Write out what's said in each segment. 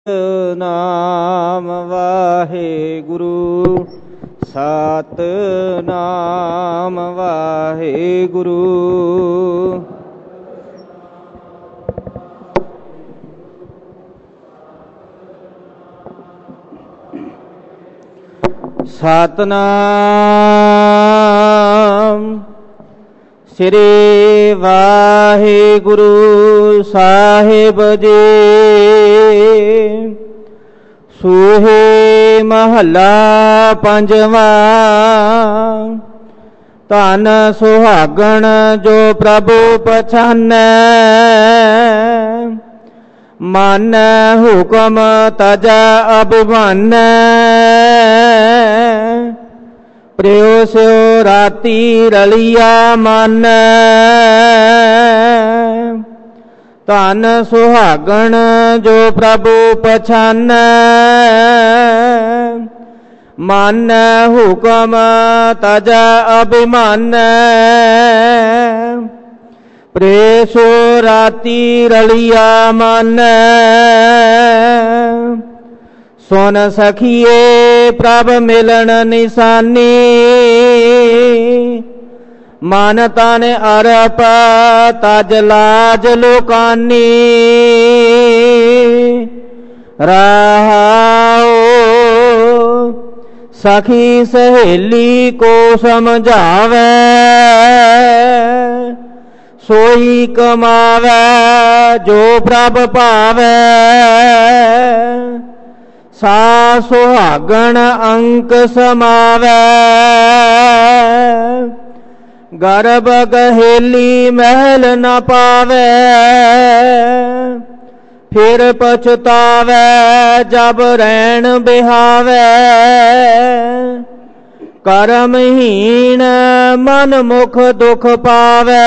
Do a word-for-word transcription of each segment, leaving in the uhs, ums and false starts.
ਨਾਮ ਵਾਹਿਗੁਰੂ ਸਤਿਨਾਮ ਵਾਹਿਗੁਰੂ। ਸਤਿਨਾਮ ਸ੍ਰੀ ਵਾਹਿਗੁਰੂ ਸਾਹਿਬ ਜੀ। ਸੂਹੇ ਮਹੱਲਾ ਪੰਜਵਾਂ। ਧਨ ਸੁਹਾਗਣ ਜੋ ਪ੍ਰਭੂ ਪਛਾਨੈ, ਮਾਨੈ ਹੁਕਮ ਤਜੈ ਅਭਿਮਾਨੈ। ਪ੍ਰਿਉ ਸਿਉ ਰਾਤੀ ਰਲਿਆ ਮਾਨੈ, ਧਨ ਸੁਹਾਗਣ ਜੋ ਪ੍ਰਭੂ ਪਛਾਨੈ। ਮਾਨੈ ਹੁਕਮ ਤਜੈ ਅਭਿਮਾਨੈ, ਪ੍ਰਿਉ ਸਿਉ ਰਾਤੀ ਰਲਿਆ ਮਾਨੈ। ਸੁਨ ਸਖੀਏ ਪ੍ਰਭ ਮਿਲਣ ਨਿਸ਼ਾਨੀ, ਮਨ ਤਨ ਅਰਪ ਤਜ ਲਾਜ ਲੋਕਾਨੀ। ਰਹਾਉ ਸਖੀ ਸਹੇਲੀ ਕੋ ਸਮਝਾਵੇ, ਸੋਈ ਕਮਾਵੇ ਜੋ ਪ੍ਰਭ ਭਾਵੇ। ਸਾ ਸੁਹਾਗਣ ਅੰਕ ਸਮਾਵੇ, ਗਰਭ ਗਹੇਲੀ ਮਹਿਲ ਨ ਪਾਵੇ। ਫਿਰ ਪਛਤਾਵੇ ਜਬ ਰੈਣ ਬਿਹਾਵੇ, ਕਰਮਹੀਣ ਮਨ ਮੁਖ ਦੁਖ ਪਾਵੇ।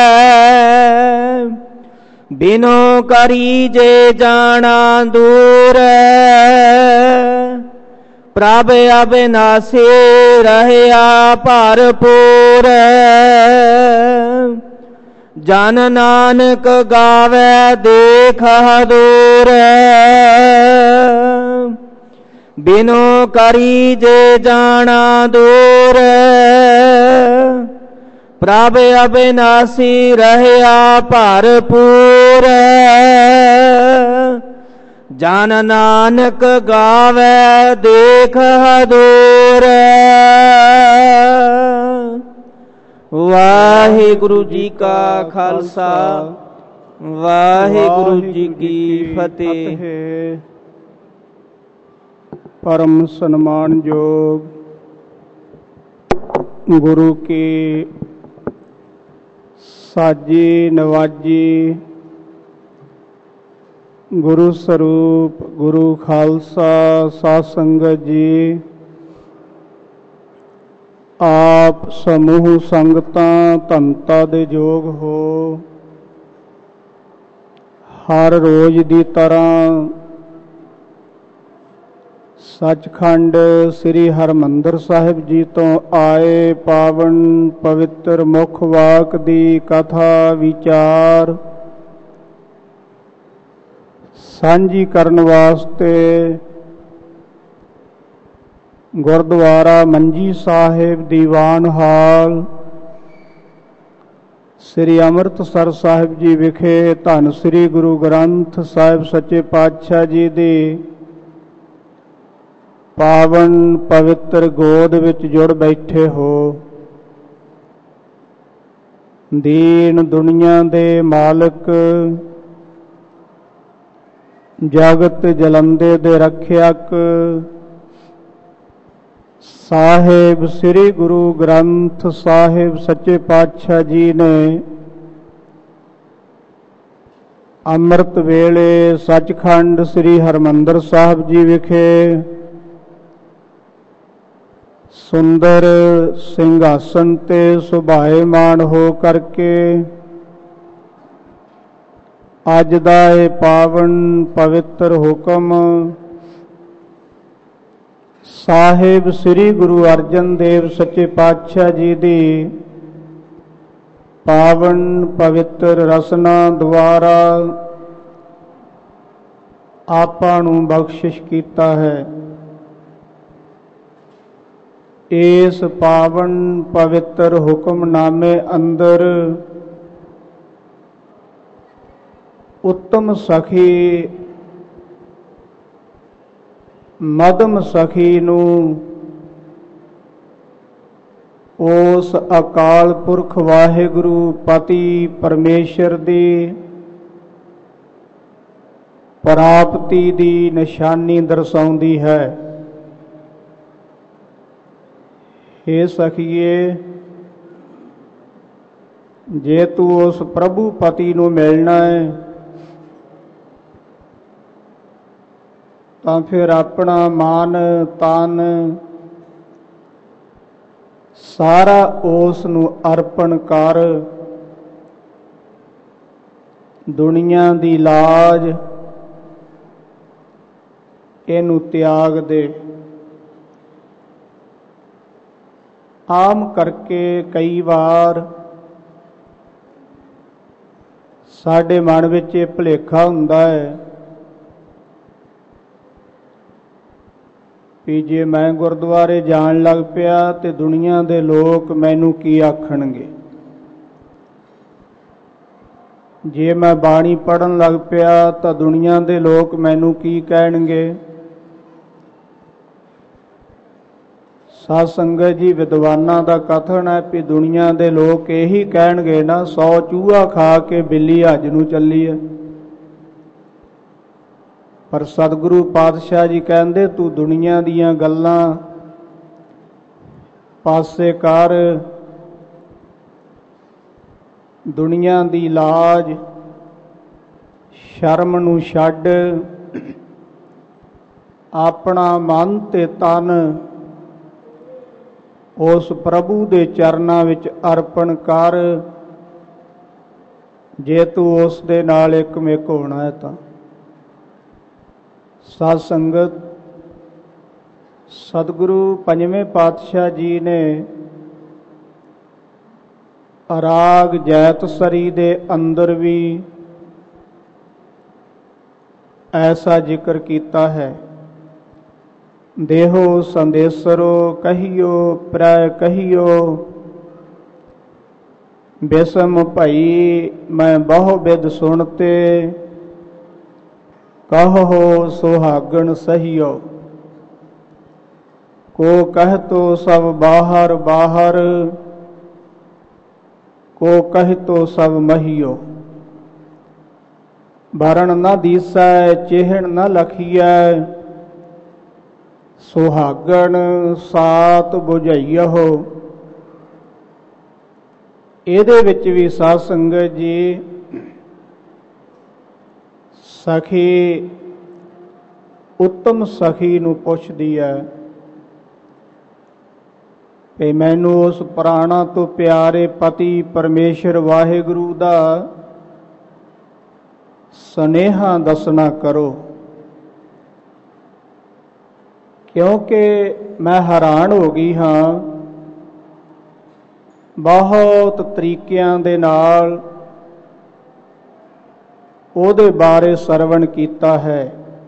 ਬਿਨੋ ਕਰੀ ਜੇ ਜਾਣਾ ਦੂਰ, ਪ੍ਰਭ ਅਬਿਨਾਸੀ ਰਹਿਆ ਭਰਪੂਰ। ਜਨ ਨਾਨਕ ਗਾਵੇ ਦੇਖ ਹਦੂਰ, ਬਿਨੋ ਕਰੀ ਜੇ ਜਾਣਾ ਦੂਰ। ਪ੍ਰਭ ਅਬਿਨਾਸੀ ਰਹਿਆ ਭਰਪੂਰ, ਜਨ ਨਾਨਕ ਗਾਵੇ ਦੇਖ ਹਦੂਰ। ਵਾਹਿਗੁਰੂ ਜੀ ਕਾ ਖਾਲਸਾ, ਵਾਹਿਗੁਰੂ ਜੀ ਕੀ ਫਤਿਹ। ਪਰਮ ਸਨਮਾਨਯੋਗ ਗੁਰੂ ਕੀ ਸਾਜੀ ਨਵਾਜੀ, ਗੁਰੂ ਸਰੂਪ ਗੁਰੂ ਖਾਲਸਾ ਸਾਧ ਸੰਗਤ ਜੀ। ਆਪ ਸਮੂਹ ਸੰਗਤਾਂ ਧੰਤਾ ਦੇ ਯੋਗ ਹੋ। ਹਰ ਰੋਜ਼ ਦੀ ਤਰ੍ਹਾਂ ਸੱਚਖੰਡ ਸ੍ਰੀ ਹਰਿਮੰਦਰ ਸਾਹਿਬ ਜੀ ਤੋਂ ਆਏ ਪਾਵਨ ਪਵਿੱਤਰ ਮੁੱਖ ਵਾਕ ਦੀ ਕਥਾ ਵਿਚਾਰ ਸਾਂਝੀ ਕਰਨ ਵਾਸਤੇ ਗੁਰਦੁਆਰਾ ਮੰਜੀ ਸਾਹਿਬ ਦੀਵਾਨ ਹਾਲ ਸ੍ਰੀ ਅੰਮ੍ਰਿਤਸਰ ਸਾਹਿਬ ਜੀ ਵਿਖੇ ਧੰਨ ਸ੍ਰੀ ਗੁਰੂ ਗ੍ਰੰਥ ਸਾਹਿਬ ਸੱਚੇ ਪਾਤਸ਼ਾਹ ਜੀ ਦੀ ਪਾਵਨ ਪਵਿੱਤਰ ਗੋਦ ਵਿੱਚ ਜੁੜ ਬੈਠੇ ਹੋ। ਦੀਨ ਦੁਨੀਆ ਦੇ ਮਾਲਕ, ਜਗਤ ਜਲੰਦੇ ਦੇ ਰੱਖਿਅਕ ਸਾਹਿਬ ਸ੍ਰੀ ਗੁਰੂ ਗ੍ਰੰਥ ਸਾਹਿਬ ਸੱਚੇ ਪਾਤਸ਼ਾਹ ਜੀ ਨੇ ਅੰਮ੍ਰਿਤ ਵੇਲੇ ਸੱਚਖੰਡ ਸ੍ਰੀ ਹਰਿਮੰਦਰ ਸਾਹਿਬ ਜੀ ਵਿਖੇ ਸੁੰਦਰ ਸਿੰਘਾਸਨ ਤੇ ਸੁਭਾਏਮਾਨ ਹੋ ਕਰਕੇ ਅੱਜ ਦਾ ਇਹ ਪਾਵਨ ਪਵਿੱਤਰ ਹੁਕਮ ਸਾਹਿਬ ਸ੍ਰੀ ਗੁਰੂ ਅਰਜਨ ਦੇਵ ਸੱਚੇ ਪਾਤਸ਼ਾਹ ਜੀ ਦੀ ਪਾਵਨ ਪਵਿੱਤਰ ਰਸਨਾ ਦੁਆਰਾ ਆਪਾਂ ਨੂੰ ਬਖਸ਼ਿਸ਼ ਕੀਤਾ ਹੈ। ਇਸ ਪਾਵਨ ਪਵਿੱਤਰ ਹੁਕਮਨਾਮੇ ਅੰਦਰ ਉੱਤਮ ਸਖੀ ਮਧਮ ਸਖੀ ਨੂੰ ਉਸ ਅਕਾਲ ਪੁਰਖ ਵਾਹਿਗੁਰੂ ਪਤੀ ਪਰਮੇਸ਼ਰ ਦੀ ਪ੍ਰਾਪਤੀ ਦੀ ਨਿਸ਼ਾਨੀ ਦਰਸਾਉਂਦੀ ਹੈ। हे ਸਖੀਏ, ਜੇ ਤੂੰ ਉਸ ਪ੍ਰਭੂ ਪਤੀ ਨੂੰ ਮਿਲਣਾ ਹੈ ਤਾਂ ਫਿਰ ਆਪਣਾ ਮਨ ਤਨ ਸਾਰਾ ਉਸ ਨੂੰ ਅਰਪਣ ਕਰ। ਦੁਨੀਆ ਦੀ ਲਾਜ ਇਹਨੂੰ ਤਿਆਗ ਦੇ। ਆਮ ਕਰਕੇ ਕਈ ਵਾਰ ਸਾਡੇ ਮਨ ਵਿੱਚ ਇਹ ਭੁਲੇਖਾ ਹੁੰਦਾ ਹੈ ਵੀ ਜੇ ਮੈਂ ਗੁਰਦੁਆਰੇ ਜਾਣ ਲੱਗ ਪਿਆ ਤੇ ਦੁਨੀਆ ਦੇ ਲੋਕ ਮੈਨੂੰ ਕੀ ਆਖਣਗੇ, ਜੇ ਮੈਂ ਬਾਣੀ ਪੜ੍ਹਨ ਲੱਗ ਪਿਆ ਤਾਂ ਦੁਨੀਆ ਦੇ ਲੋਕ ਮੈਨੂੰ ਕੀ ਕਹਿਣਗੇ। ਸਾਧ ਸੰਗਤ ਜੀ, ਵਿਦਵਾਨਾਂ ਦਾ ਕਥਨ ਹੈ ਵੀ ਦੁਨੀਆ ਦੇ ਲੋਕ ਇਹੀ ਕਹਿਣਗੇ ਨਾ, ਸੌ ਚੂਹਾ ਖਾ ਕੇ ਬਿੱਲੀ ਹੱਜ ਨੂੰ ਚੱਲੀ ਹੈ। ਪਰ ਸਤਿਗੁਰੂ ਪਾਤਸ਼ਾਹ ਜੀ ਕਹਿੰਦੇ ਤੂੰ ਦੁਨੀਆ ਦੀਆਂ ਗੱਲਾਂ ਪਾਸੇ ਕਰ, ਦੁਨੀਆ ਦੀ ਲਾਜ ਸ਼ਰਮ ਨੂੰ ਛੱਡ, ਆਪਣਾ ਮਨ ਤੇ ਤਨ ਉਸ ਪ੍ਰਭੂ ਦੇ ਚਰਨਾਂ ਵਿੱਚ ਅਰਪਣ ਕਰ। ਜੇ ਤੂੰ ਉਸ ਦੇ ਨਾਲ ਇੱਕਮਿਕ ਹੋਣਾ ਹੈ ਤਾਂ। ਸਾਧ ਸੰਗਤ, ਸਤਿਗੁਰੂ ਪੰਜਵੇਂ ਪਾਤਸ਼ਾਹ ਜੀ ਨੇ ਰਾਗ ਜੈਤਸਰੀ ਦੇ ਅੰਦਰ ਵੀ ਐਸਾ ਜ਼ਿਕਰ ਕੀਤਾ ਹੈ। ਦੇਹੋ ਸੰਦੇਸਰੋ ਕਹੀਓ ਪ੍ਰੈ ਕਹੀਓ, ਬਿਸਮ ਭਈ ਮੈਂ ਬਹੁ ਬਿਦ ਸੁਣਤੇ, ਕਹੋ ਸੁਹਾਗਣ ਸਹੀਓ। ਕੋ ਕਹਿਤੋ ਸਭ ਬਾਹਰ ਬਾਹਰ, ਕੋ ਕਹਿਤੋ ਸਭ ਮਹੀਓ। ਵਰਣ ਨਾ ਦੀਸੈ ਚਿਹਣ ਨਾ ਲਖੀਐ, ਸੁਹਾਗਣ ਸਾਤ ਬੁਝਈਓ। ਇਹਦੇ ਵਿੱਚ ਵੀ ਸਾਧ ਸੰਗਤ ਜੀ ਸਖੀ ਉੱਤਮ ਸਖੀ ਨੂੰ ਪੁੱਛਦੀ ਹੈ ਕਿ ਮੈਨੂੰ ਉਸ ਪ੍ਰਾਣਾ ਤੋਂ ਪਿਆਰੇ ਪਤੀ ਪਰਮੇਸ਼ਰ ਵਾਹਿਗੁਰੂ ਦਾ ਸੁਨੇਹਾ ਦੱਸਣਾ ਕਰੋ, ਕਿਉਂਕਿ ਮੈਂ ਹੈਰਾਨ ਹੋ ਗਈ ਹਾਂ। ਬਹੁਤ ਤਰੀਕਿਆਂ ਦੇ ਨਾਲ ਉਹਦੇ ਬਾਰੇ ਸਰਵਣ ਕੀਤਾ ਹੈ।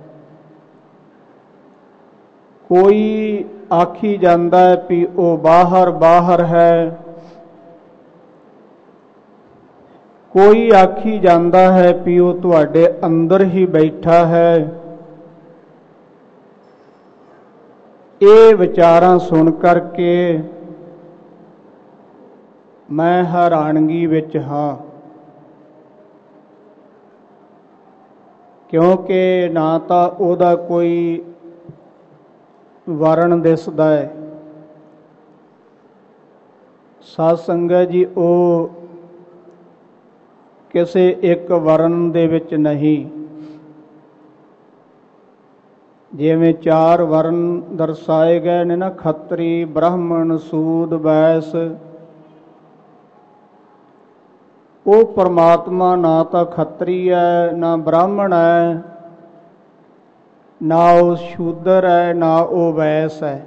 ਕੋਈ ਆਖੀ ਜਾਂਦਾ ਹੈ ਵੀ ਉਹ ਬਾਹਰ ਬਾਹਰ ਹੈ, ਕੋਈ ਆਖੀ ਜਾਂਦਾ ਹੈ ਵੀ ਉਹ ਤੁਹਾਡੇ ਅੰਦਰ ਹੀ ਬੈਠਾ ਹੈ। ਇਹ ਵਿਚਾਰਾਂ ਸੁਣ ਕਰਕੇ ਮੈਂ ਹੈਰਾਨਗੀ ਵਿੱਚ ਹਾਂ, ਕਿਉਂਕਿ ਨਾ ਤਾਂ ਉਹਦਾ ਕੋਈ ਵਰਣ ਦਿਸਦਾ ਹੈ। ਸਾਧ ਸੰਗਤ ਜੀ, ਉਹ ਕਿਸੇ ਇੱਕ ਵਰਣ ਦੇ ਵਿੱਚ ਨਹੀਂ। ਜਿਵੇਂ ਚਾਰ ਵਰਨ ਦਰਸਾਏ ਗਏ ਨੇ ਨਾ, ਖੱਤਰੀ ਬ੍ਰਾਹਮਣ ਸੂਦ ਵੈਸ, ਉਹ ਪਰਮਾਤਮਾ ਨਾ ਤਾਂ ਖੱਤਰੀ ਹੈ ਨਾ ਬ੍ਰਾਹਮਣ ਹੈ, ਨਾ ਉਹ ਸ਼ੂਦਰ ਹੈ ਨਾ ਉਹ ਵੈਸ ਹੈ।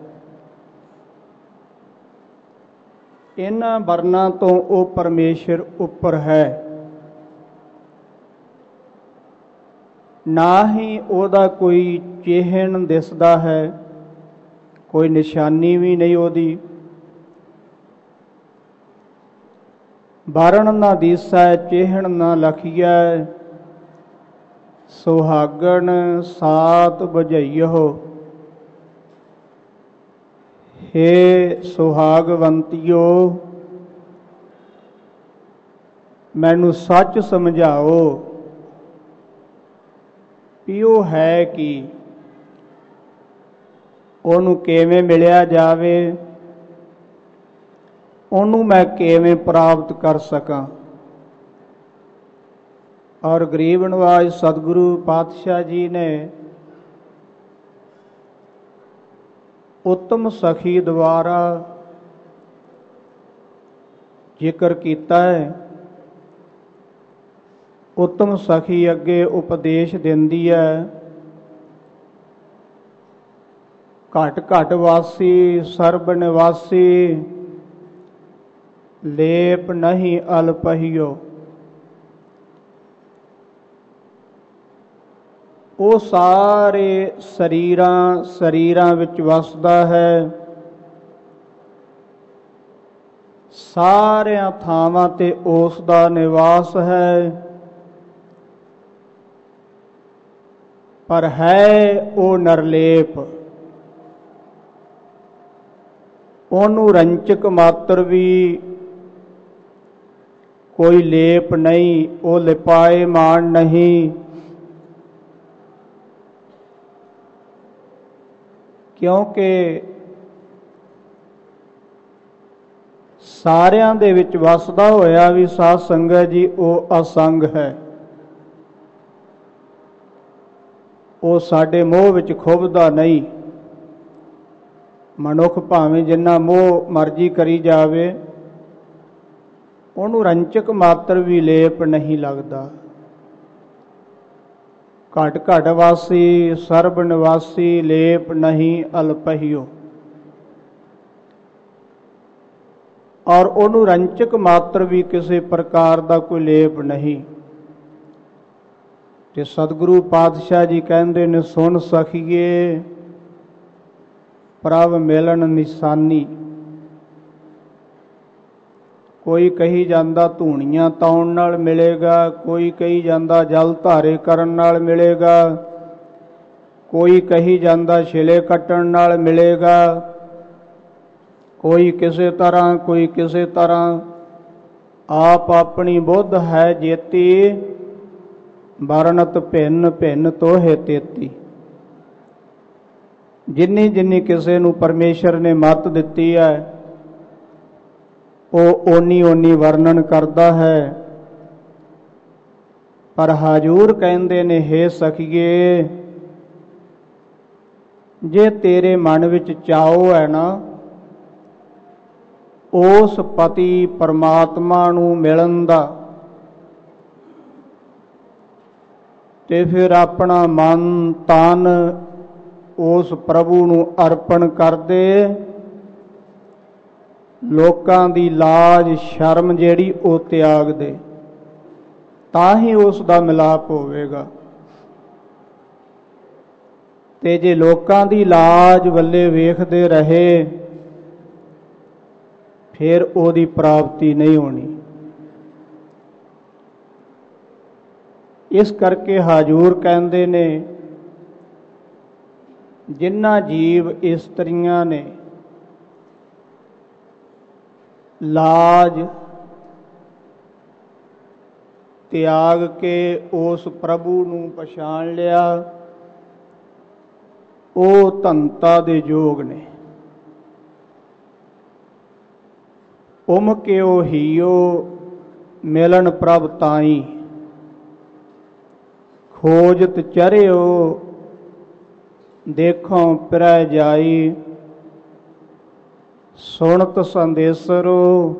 ਇਹਨਾਂ ਵਰਨਾਂ ਤੋਂ ਉਹ ਪਰਮੇਸ਼ਰ ਉੱਪਰ ਹੈ। ਨਾ ਹੀ ਉਹਦਾ ਕੋਈ ਚਿਹਨ ਦਿਸਦਾ ਹੈ, ਕੋਈ ਨਿਸ਼ਾਨੀ ਵੀ ਨਹੀਂ ਉਹਦੀ। ਵਰਣ ਨਾ ਦੀਸੈ ਚਿਹਨ ਨਾ ਲਖੀਐ, ਸੁਹਾਗਣ ਸਾਤ ਬੁਝਈਓ। ਹੇ ਸੁਹਾਗਵੰਤਿਓ, ਮੈਨੂੰ ਸੱਚ ਸਮਝਾਓ ਵੀ ਉਹ ਹੈ ਕੀ, ਉਹਨੂੰ ਕਿਵੇਂ ਮਿਲਿਆ ਜਾਵੇ, ਉਹਨੂੰ ਮੈਂ ਕਿਵੇਂ ਪ੍ਰਾਪਤ ਕਰ ਸਕਾਂ। ਔਰ ਗਰੀਬ ਨਿਵਾਜ ਸਤਿਗੁਰੂ ਪਾਤਸ਼ਾਹ ਜੀ ਨੇ ਉੱਤਮ ਸਖੀ ਦੁਆਰਾ ਜ਼ਿਕਰ ਕੀਤਾ ਹੈ। ਉੱਤਮ ਸਖੀ ਅੱਗੇ ਉਪਦੇਸ਼ ਦਿੰਦੀ ਹੈ, ਘਟ ਘਟ ਵਾਸੀ ਸਰਬ ਨਿਵਾਸੀ, ਲੇਪ ਨਹੀਂ ਅਲਪਹੀਓ। ਉਹ ਸਾਰੇ ਸਰੀਰਾਂ ਸਰੀਰਾਂ ਵਿੱਚ ਵਸਦਾ ਹੈ, ਸਾਰਿਆਂ ਥਾਵਾਂ ਤੇ ਉਸ ਦਾ ਨਿਵਾਸ ਹੈ, ਪਰ ਹੈ ਉਹ ਨਿਰਲੇਪ। ਉਹਨੂੰ ਰੰਚਕ ਮਾਤਰ ਵੀ ਕੋਈ ਲੇਪ ਨਹੀਂ, ਉਹ ਲਿਪਾਏਮਾਨ ਨਹੀਂ। ਕਿਉਂਕਿ ਸਾਰਿਆਂ ਦੇ ਵਿੱਚ ਵਸਦਾ ਹੋਇਆ ਵੀ ਸਾਧ ਸੰਗਤ ਜੀ ਉਹ ਅਸੰਗ ਹੈ। ਉਹ ਸਾਡੇ ਮੋਹ ਵਿੱਚ ਖੁੱਭਦਾ ਨਹੀਂ। ਮਨੁੱਖ ਭਾਵੇਂ ਜਿੰਨਾ ਮੋਹ ਮਰਜ਼ੀ ਕਰੀ ਜਾਵੇ, ਉਹਨੂੰ ਰੰਚਕ ਮਾਤਰ ਵੀ ਲੇਪ ਨਹੀਂ ਲੱਗਦਾ। ਘਟ ਘਟ ਵਾਸੀ ਸਰਬ ਨਿਵਾਸੀ, ਲੇਪ ਨਹੀਂ ਅਲਪਹੀਓ। ਔਰ ਉਹਨੂੰ ਰੰਚਕ ਮਾਤਰ ਵੀ ਕਿਸੇ ਪ੍ਰਕਾਰ ਦਾ ਕੋਈ ਲੇਪ ਨਹੀਂ। ਤੇ ਸਤਿਗੁਰੂ ਪਾਤਸ਼ਾਹ ਜੀ ਕਹਿੰਦੇ ਨੇ, ਸੁਣ ਸਖੀਏ ਪ੍ਰਭ ਮਿਲਣ ਨਿਸ਼ਾਨੀ। ਕੋਈ ਕਹੀ ਜਾਂਦਾ ਧੂਣੀਆਂ ਤਾਉਣ ਨਾਲ ਮਿਲੇਗਾ, ਕੋਈ ਕਹੀ ਜਾਂਦਾ ਜਲ ਧਾਰੇ ਕਰਨ ਨਾਲ ਮਿਲੇਗਾ, ਕੋਈ ਕਹੀ ਜਾਂਦਾ ਛਿਲੇ ਕੱਟਣ ਨਾਲ ਮਿਲੇਗਾ, ਕੋਈ ਕਿਸੇ ਤਰ੍ਹਾਂ ਕੋਈ ਕਿਸੇ ਤਰ੍ਹਾਂ। ਆਪ ਆਪਣੀ ਬੁੱਧ ਹੈ ਜੇਤੀ, ਵਰਣਤ ਭਿੰਨ ਭਿੰਨ ਤੋਹੇ ਤੇਤੀ। ਜਿੰਨੀ ਜਿੰਨੀ ਕਿਸੇ ਨੂੰ ਪਰਮੇਸ਼ਰ ਨੇ ਮੱਤ ਦਿੱਤੀ ਹੈ, ਉਹ ਓਨੀ ਓਨੀ ਵਰਣਨ ਕਰਦਾ ਹੈ। ਪਰ ਹਜ਼ੂਰ ਕਹਿੰਦੇ ਨੇ, ਹੇ ਸਖੀਏ, ਜੇ ਤੇਰੇ ਮਨ ਵਿੱਚ ਚਾਉ ਹੈ ਨਾ ਉਸ ਪਤੀ ਪਰਮਾਤਮਾ ਨੂੰ ਮਿਲਣ ਦਾ, ਤੇ ਫਿਰ ਆਪਣਾ ਮਨ ਤਨ ਉਸ ਪ੍ਰਭੂ ਨੂੰ ਅਰਪਣ ਕਰ ਦੇ। ਲੋਕਾਂ ਦੀ ਲਾਜ ਸ਼ਰਮ ਜਿਹੜੀ ਉਹ ਤਿਆਗ ਦੇ, ਤਾਂ ਹੀ ਉਸ ਦਾ ਮਿਲਾਪ ਹੋਵੇਗਾ। ਤੇ ਜੇ ਲੋਕਾਂ ਦੀ ਲਾਜ ਵੱਲੇ ਵੇਖਦੇ ਰਹੇ, ਫਿਰ ਉਹਦੀ ਪ੍ਰਾਪਤੀ ਨਹੀਂ ਹੋਣੀ। ਇਸ ਕਰਕੇ ਹਜ਼ੂਰ ਕਹਿੰਦੇ ਨੇ, ਜਿਨ੍ਹਾਂ ਜੀਵ ਇਸਤਰੀਆਂ ਨੇ ਲਾਜ ਤਿਆਗ ਕੇ ਉਸ ਪ੍ਰਭੂ ਨੂੰ ਪਛਾਣ ਲਿਆ, ਉਹ ਧਨਤਾ ਦੇ ਯੋਗ ਨੇ। ਉਮ ਕਿਉ ਹੀਓ ਮਿਲਣ ਪ੍ਰਭ ਤਾਈ, ਖੋਜਤ ਚਰਿਓ ਦੇਖੋ ਪਿਰੈ ਜਾਈ। ਸੁਣਤ ਸੰਦੇਸਰੋ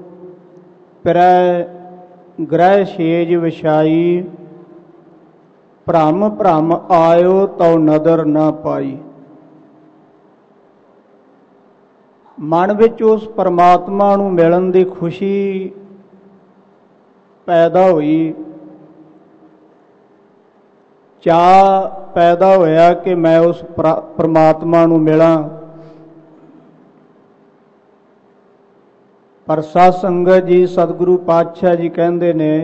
ਪਿਰੈ ਗ੍ਰਹਿ ਛੇਜ ਵਿਛਾਈ। ਭ੍ਰਮ ਭ੍ਰਮ ਆਇਓ ਤਉ ਨਦਰ ਨਾ ਪਾਈ। ਮਨ ਵਿੱਚ ਉਸ ਪਰਮਾਤਮਾ ਨੂੰ ਮਿਲਣ ਦੀ ਖੁਸ਼ੀ ਪੈਦਾ ਹੋਈ। ਚਾਅ ਪੈਦਾ ਹੋਇਆ ਕਿ ਮੈਂ ਉਸ ਪਰਮਾਤਮਾ ਨੂੰ ਮਿਲਾਂ। ਪਰ ਸਾਧ ਸੰਗਤ ਜੀ, ਸਤਿਗੁਰੂ ਪਾਤਸ਼ਾਹ ਜੀ ਕਹਿੰਦੇ ਨੇ,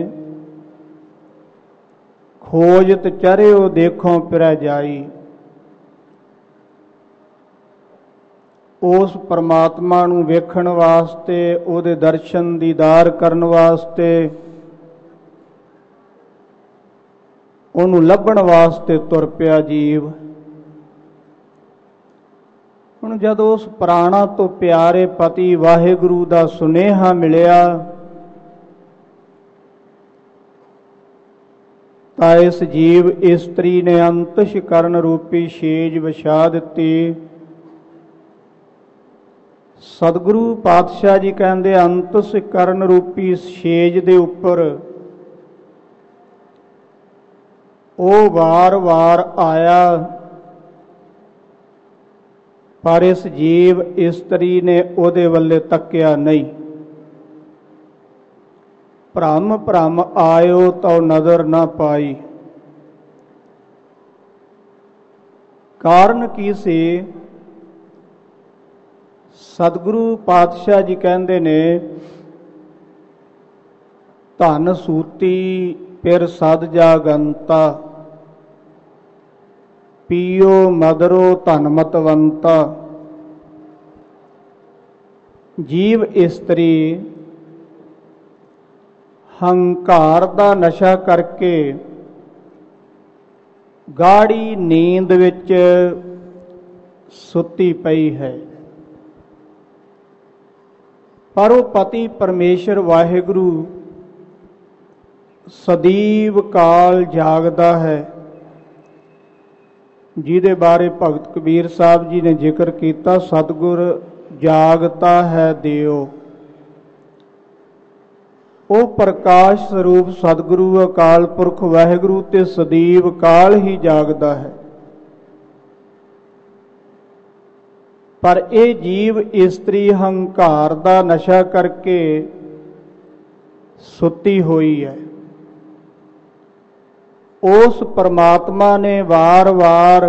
ਖੋਜਤ ਚਰਿਓ ਦੇਖੋ ਫਿਰੈ ਜਾਈ। ਉਸ ਪਰਮਾਤਮਾ ਨੂੰ ਵੇਖਣ ਵਾਸਤੇ, ਉਹਦੇ ਦਰਸ਼ਨ ਦੀਦਾਰ ਕਰਨ ਵਾਸਤੇ, ਉਹਨੂੰ ਲੱਭਣ ਵਾਸਤੇ ਤੁਰ ਪਿਆ ਜੀਵ। ਹੁਣ ਜਦੋਂ ਉਸ ਪ੍ਰਾਣਾ ਤੋਂ ਪਿਆਰੇ ਪਤੀ ਵਾਹਿਗੁਰੂ ਦਾ ਸੁਨੇਹਾ ਮਿਲਿਆ ਤਾਂ ਇਸ ਜੀਵ ਇਸਤਰੀ ਨੇ ਅੰਤਸ਼ਕਰਨ ਰੂਪੀ ਛੇਜ ਵਿਛਾ ਦਿੱਤੀ। ਸਤਿਗੁਰੂ ਪਾਤਸ਼ਾਹ ਜੀ ਕਹਿੰਦੇ, ਅੰਤਸ਼ਕਰਨ ਰੂਪੀ ਛੇਜ ਦੇ ਉੱਪਰ ਉਹ ਵਾਰ-ਵਾਰ ਆਇਆ, ਪਰ ਇਸ ਜੀਵ ਇਸਤਰੀ ਨੇ ਉਹਦੇ ਵੱਲੇ ਤੱਕਿਆ ਨਹੀਂ। ਭ੍ਰਮ ਭ੍ਰਮ ਆਇਓ ਤਉ ਨਜ਼ਰ ਨਾ ਪਾਈ। ਕਾਰਨ ਕੀ ਸੀ? ਸਤਿਗੁਰੂ ਪਾਤਸ਼ਾਹ ਜੀ ਕਹਿੰਦੇ ਨੇ, ਧਨ ਸੂਤੀ ਪਿਰ ਸਦ ਜਾਗੰਤਾ, ਪੀਓ ਮਦਰੋ ਧਨ ਮਤਵੰਤਾ। ਜੀਵ ਇਸਤਰੀ ਹੰਕਾਰ ਦਾ ਨਸ਼ਾ ਕਰਕੇ ਗਾੜੀ ਨੀਂਦ ਵਿੱਚ ਸੁੱਤੀ ਪਈ ਹੈ, ਪਰ ਉਹ ਪਤੀ ਪਰਮੇਸ਼ਰ ਵਾਹਿਗੁਰੂ ਸਦੀਵ ਕਾਲ ਜਾਗਦਾ ਹੈ, ਜਿਹਦੇ ਬਾਰੇ ਭਗਤ ਕਬੀਰ ਸਾਹਿਬ ਜੀ ਨੇ ਜ਼ਿਕਰ ਕੀਤਾ, ਸਤਿਗੁਰ ਜਾਗਤਾ ਹੈ ਦਿਓ। ਉਹ ਪ੍ਰਕਾਸ਼ ਸਰੂਪ ਸਤਿਗੁਰੂ ਅਕਾਲ ਪੁਰਖ ਵਾਹਿਗੁਰੂ ਤੇ ਸਦੀਵ ਕਾਲ ਹੀ ਜਾਗਦਾ ਹੈ। ਪਰ ਇਹ ਜੀਵ ਇਸਤਰੀ ਹੰਕਾਰ ਦਾ ਨਸ਼ਾ ਕਰਕੇ ਸੁੱਤੀ ਹੋਈ ਹੈ। ਉਸ ਪਰਮਾਤਮਾ ਨੇ ਵਾਰ-ਵਾਰ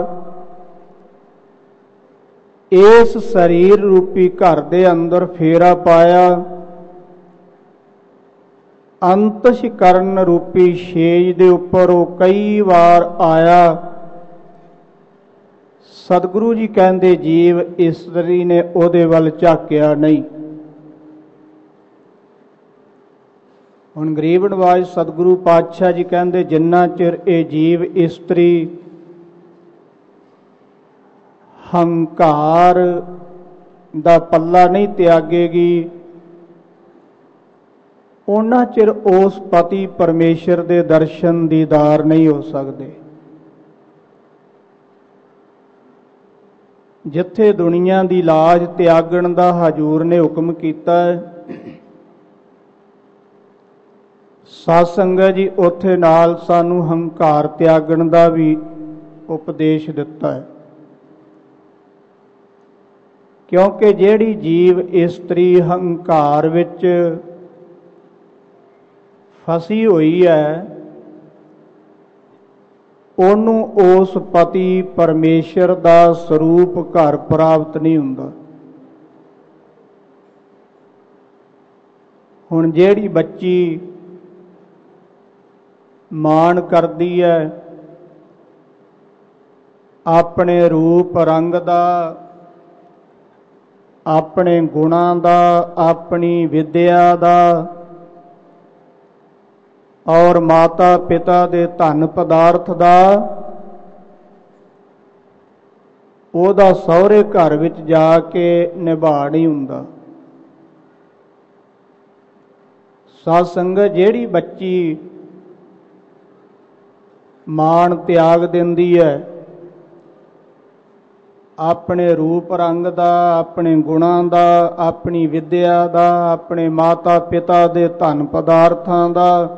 ਇਸ ਸਰੀਰ ਰੂਪੀ ਘਰ ਦੇ ਅੰਦਰ ਫੇਰਾ ਪਾਇਆ, ਅੰਤਸ਼ਕਰਨ ਰੂਪੀ ਛੇਜ ਦੇ ਉੱਪਰ ਉਹ ਕਈ ਵਾਰ ਆਇਆ। ਸਤਿਗੁਰੂ ਜੀ ਕਹਿੰਦੇ, ਜੀਵ ਇਸਤਰੀ ਨੇ ਉਹਦੇ ਵੱਲ ਝਾਕਿਆ ਨਹੀਂ। ਹੁਣ ਗਰੀਬ ਨਵਾਜ ਸਤਿਗੁਰੂ ਪਾਤਸ਼ਾਹ ਜੀ ਕਹਿੰਦੇ, ਜਿੰਨਾ ਚਿਰ ਇਹ ਜੀਵ ਇਸਤਰੀ ਹੰਕਾਰ ਦਾ ਪੱਲਾ ਨਹੀਂ ਤਿਆਗੇਗੀ, ਉਹਨਾਂ ਚਿਰ ਉਸ ਪਤੀ ਪਰਮੇਸ਼ਰ ਦੇ ਦਰਸ਼ਨ ਦੀਦਾਰ ਨਹੀਂ ਹੋ ਸਕਦੇ। ਜਿੱਥੇ ਦੁਨੀਆ ਦੀ ਲਾਜ ਤਿਆਗਣ ਦਾ ਹਜੂਰ ਨੇ ਹੁਕਮ ਕੀਤਾ ਹੈ, ਸਾਧ ਸੰਗਤ ਜੀ, ਉੱਥੇ ਨਾਲ ਸਾਨੂੰ ਹੰਕਾਰ ਤਿਆਗਣ ਦਾ ਵੀ ਉਪਦੇਸ਼ ਦਿੱਤਾ ਹੈ। ਕਿਉਂਕਿ ਜਿਹੜੀ ਜੀਵ ਇਸਤਰੀ ਹੰਕਾਰ ਵਿੱਚ ਫਸੀ ਹੋਈ ਹੈ, ਉਹਨੂੰ ਉਸ ਪਤੀ ਪਰਮੇਸ਼ਰ ਦਾ ਸਰੂਪ ਘਰ ਪ੍ਰਾਪਤ ਨਹੀਂ ਹੁੰਦਾ। ਹੁਣ ਜਿਹੜੀ ਬੱਚੀ ਮਾਣ ਕਰਦੀ ਹੈ ਆਪਣੇ ਰੂਪ ਰੰਗ ਦਾ, ਆਪਣੇ ਗੁਣਾਂ ਦਾ, ਆਪਣੀ ਵਿਦਿਆ ਦਾ ਔਰ ਮਾਤਾ ਪਿਤਾ ਦੇ ਧਨ ਪਦਾਰਥ ਦਾ, ਉਹਦਾ ਸਹੁਰੇ ਘਰ ਵਿੱਚ ਜਾ ਕੇ ਨਿਭਾ ਨਹੀਂ ਹੁੰਦਾ। ਸਾਧ ਸੰਗਤ, ਜਿਹੜੀ ਬੱਚੀ ਮਾਣ ਤਿਆਗ ਦਿੰਦੀ ਹੈ ਆਪਣੇ ਰੂਪ ਰੰਗ ਦਾ, ਆਪਣੇ ਗੁਣਾਂ ਦਾ, ਆਪਣੀ ਵਿਦਿਆ ਦਾ, ਆਪਣੇ ਮਾਤਾ ਪਿਤਾ ਦੇ ਧਨ ਪਦਾਰਥਾਂ ਦਾ,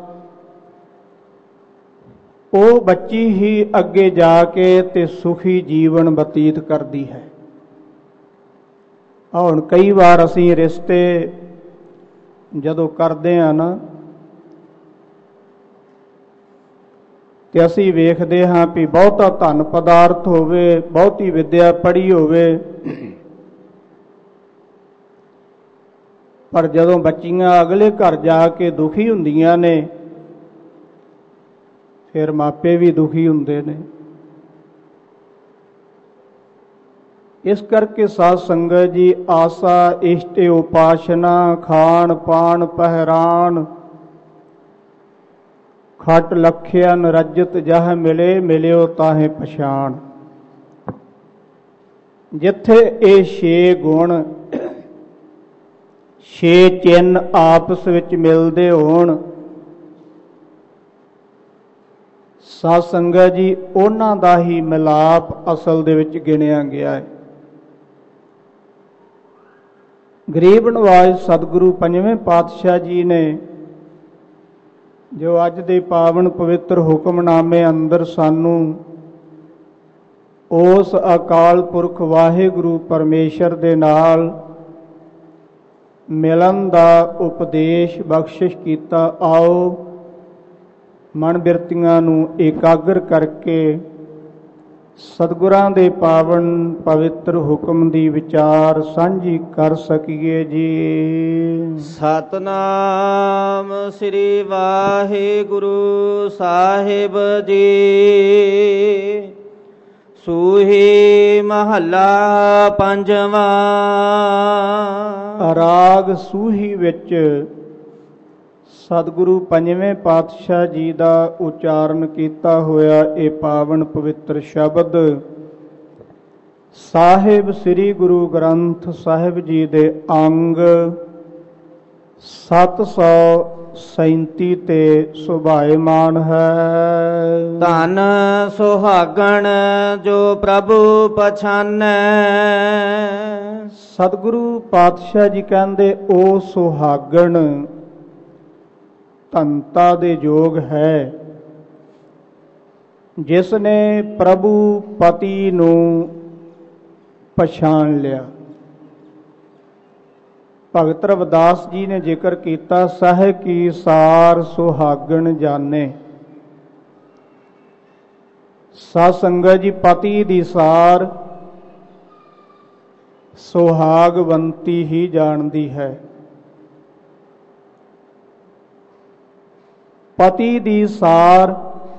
ਉਹ ਬੱਚੀ ਹੀ ਅੱਗੇ ਜਾ ਕੇ ਤੇ ਸੁਖੀ ਜੀਵਨ ਬਤੀਤ ਕਰਦੀ ਹੈ। ਹੁਣ ਕਈ ਵਾਰ ਅਸੀਂ ਰਿਸ਼ਤੇ ਜਦੋਂ ਕਰਦੇ ਹਾਂ ਨਾ, ਤੇ ਅਸੀਂ ਵੇਖਦੇ ਹਾਂ ਵੀ ਬਹੁਤਾ ਧਨ ਪਦਾਰਥ ਹੋਵੇ, ਬਹੁਤੀ ਵਿੱਦਿਆ ਪੜ੍ਹੀ ਹੋਵੇ, ਪਰ ਜਦੋਂ ਬੱਚੀਆਂ ਅਗਲੇ ਘਰ ਜਾ ਕੇ ਦੁਖੀ ਹੁੰਦੀਆਂ ਨੇ, ਫਿਰ ਮਾਪੇ ਵੀ ਦੁਖੀ ਹੁੰਦੇ ਨੇ। ਇਸ ਕਰਕੇ ਸਾਧ ਸੰਗਤ ਜੀ, ਆਸਾ ਇਸ਼ਟ ਉਪਾਸਨਾ, ਖਾਣ ਪਾਣ ਪਹਿਰਾਨ, ਖਟ ਲਖਿਆਨ ਰਜਤ ਜਹ ਮਿਲੇ, ਮਿਲਿਓ ਤਾਹੇ ਪਛਾਣ। ਜਿੱਥੇ ਇਹ ਛੇ ਗੁਣ, ਛੇ ਚਿੰਨ ਆਪਸ ਵਿੱਚ ਮਿਲਦੇ ਹੋਣ, ਸਾਧ ਸੰਗਤ ਜੀ, ਉਹਨਾਂ ਦਾ ਹੀ ਮਿਲਾਪ ਅਸਲ ਦੇ ਵਿੱਚ ਗਿਣਿਆ ਗਿਆ ਹੈ। ਗਰੀਬ ਨਵਾਜ ਸਤਿਗੁਰੂ ਪੰਜਵੇਂ ਪਾਤਸ਼ਾਹ ਜੀ ਨੇ ਜੋ ਅੱਜ ਦੇ ਪਾਵਨ ਪਵਿੱਤਰ ਹੁਕਮਨਾਮੇ ਅੰਦਰ ਸਾਨੂੰ ਉਸ ਅਕਾਲ ਪੁਰਖ ਵਾਹਿਗੁਰੂ ਪਰਮੇਸ਼ਰ ਦੇ ਨਾਲ ਮਿਲਣ ਦਾ ਉਪਦੇਸ਼ ਬਖਸ਼ਿਸ਼ ਕੀਤਾ। ਆਓ ਮਨ ਬਿਰਤੀਆਂ ਨੂੰ ਇਕਾਗਰ ਕਰਕੇ ਸਤਿਗੁਰਾਂ ਦੇ ਪਾਵਨ ਪਵਿੱਤਰ ਹੁਕਮ ਦੀ ਵਿਚਾਰ ਸਾਂਝੀ ਕਰ ਸਕੀਏ ਜੀ। ਸਤਨਾਮ ਸ੍ਰੀ ਵਾਹਿਗੁਰੂ ਸਾਹਿਬ ਜੀ। ਸੂਹੀ ਮਹੱਲਾ ਪੰਜਵਾਂ। ਰਾਗ ਸੂਹੀ ਵਿੱਚ ਸਤਿਗੁਰੂ ਪੰਜਵੇਂ ਪਾਤਸ਼ਾਹ ਜੀ ਦਾ ਉਚਾਰਨ ਕੀਤਾ ਹੋਇਆ ਇਹ ਪਾਵਨ ਪਵਿੱਤਰ ਸ਼ਬਦ ਸਾਹਿਬ ਸ੍ਰੀ ਗੁਰੂ ਗ੍ਰੰਥ ਸਾਹਿਬ ਜੀ ਦੇ ਅੰਗ ਸੱਤ ਸੌ ਸੈਂਤੀ ਤੇ ਸੁਭਾਇਮਾਨ ਹੈ। ਧਨ ਸੁਹਾਗਣ ਜੋ ਪ੍ਰਭੂ ਪਛਾਨੈ। ਸਤਿਗੁਰੂ ਪਾਤਸ਼ਾਹ ਜੀ ਕਹਿੰਦੇ ਉਹ ਸੁਹਾਗਣ ਧਨਤਾ ਦੇ ਯੋਗ ਹੈ ਜਿਸ ਨੇ ਪ੍ਰਭੂ ਪਤੀ ਨੂੰ ਪਛਾਣ ਲਿਆ। ਭਗਤ ਰਵਿਦਾਸ ਜੀ ਨੇ ਜ਼ਿਕਰ ਕੀਤਾ, ਸਹਿ ਕੀ ਸਾਰ ਸੁਹਾਗਣ ਜਾਣੇ। ਸਾਧ ਸੰਗਤ ਜੀ, ਪਤੀ ਦੀ ਸਾਰ ਸੁਹਾਗਵੰਤੀ ਹੀ ਜਾਣਦੀ ਹੈ। ਪਤੀ ਦੀ ਸਾਰ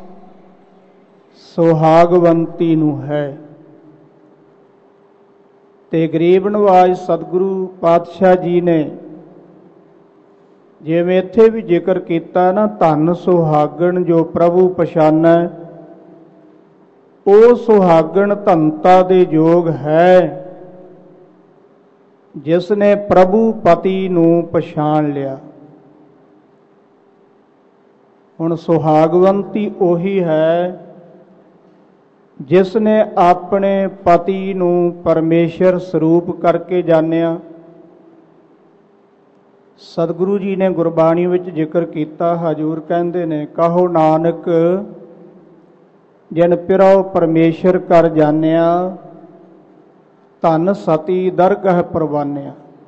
ਸੁਹਾਗਵੰਤੀ ਨੂੰ ਹੈ। ਤੇ ਗਰੀਬ ਨਵਾਜ ਸਤਿਗੁਰੂ ਪਾਤਸ਼ਾਹ ਜੀ ਨੇ ਜਿਵੇਂ ਇੱਥੇ ਵੀ ਜ਼ਿਕਰ ਕੀਤਾ ਨਾ, ਧਨ ਸੁਹਾਗਣ ਜੋ ਪ੍ਰਭੂ ਪਛਾਨੈ। ਉਹ ਸੁਹਾਗਣ ਧਨਤਾ ਦੇ ਯੋਗ ਹੈ ਜਿਸ ਨੇ ਪ੍ਰਭੂ ਪਤੀ ਨੂੰ ਪਛਾਣ ਲਿਆ। ਹੁਣ ਸੁਹਾਗਵੰਤੀ ਉਹੀ ਹੈ ਜਿਸ ਨੇ ਆਪਣੇ ਪਤੀ ਨੂੰ ਪਰਮੇਸ਼ਰ ਸਰੂਪ ਕਰਕੇ ਜਾਣਿਆ। ਸਤਿਗੁਰੂ ਜੀ ਨੇ ਗੁਰਬਾਣੀ ਵਿੱਚ ਜ਼ਿਕਰ ਕੀਤਾ, ਹਜ਼ੂਰ ਕਹਿੰਦੇ ਨੇ, ਕਹੋ ਨਾਨਕ ਜਿਨ ਪਿਰੋ ਪਰਮੇਸ਼ਰ ਕਰ ਜਾਣਿਆ, ਧਨ ਸਤੀ ਦਰਗਹ ਪਰਵਾਨਿਆ।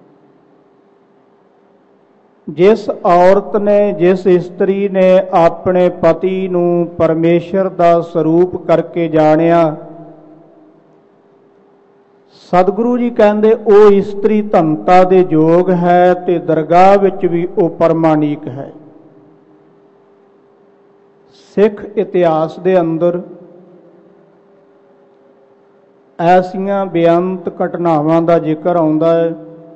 ਜਿਸ ਔਰਤ ਨੇ, ਜਿਸ ਇਸਤਰੀ ਨੇ ਆਪਣੇ ਪਤੀ ਨੂੰ ਪਰਮੇਸ਼ਰ ਦਾ ਸਰੂਪ ਕਰਕੇ ਜਾਣਿਆ, ਸਤਿਗੁਰੂ ਜੀ ਕਹਿੰਦੇ ਉਹ ਇਸਤਰੀ ਧਨਤਾ ਦੇ ਯੋਗ ਹੈ ਤੇ ਦਰਗਾਹ ਵਿੱਚ ਵੀ ਉਹ ਪਰਮਾਣਿਕ ਹੈ। ਸਿੱਖ ਇਤਿਹਾਸ ਦੇ ਅੰਦਰ ਐਸੀਆਂ ਬੇਅੰਤ ਘਟਨਾਵਾਂ ਦਾ ਜ਼ਿਕਰ ਆਉਂਦਾ ਹੈ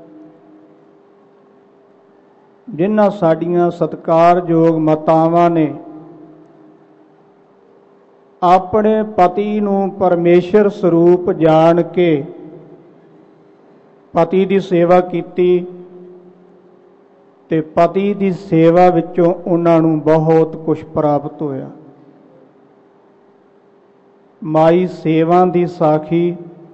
ਜਿਨ੍ਹਾਂ ਸਾਡੀਆਂ ਸਤਿਕਾਰਯੋਗ ਮਾਤਾਵਾਂ ਨੇ ਆਪਣੇ ਪਤੀ ਨੂੰ ਪਰਮੇਸ਼ਰ ਸਰੂਪ ਜਾਣ ਕੇ ਪਤੀ ਦੀ ਸੇਵਾ ਕੀਤੀ ਤੇ ਪਤੀ ਦੀ ਸੇਵਾ ਵਿੱਚੋਂ ਉਹਨਾਂ ਨੂੰ ਬਹੁਤ ਕੁਝ ਪ੍ਰਾਪਤ ਹੋਇਆ। ਮਾਈ ਸੇਵਾ ਦੀ ਸਾਖੀ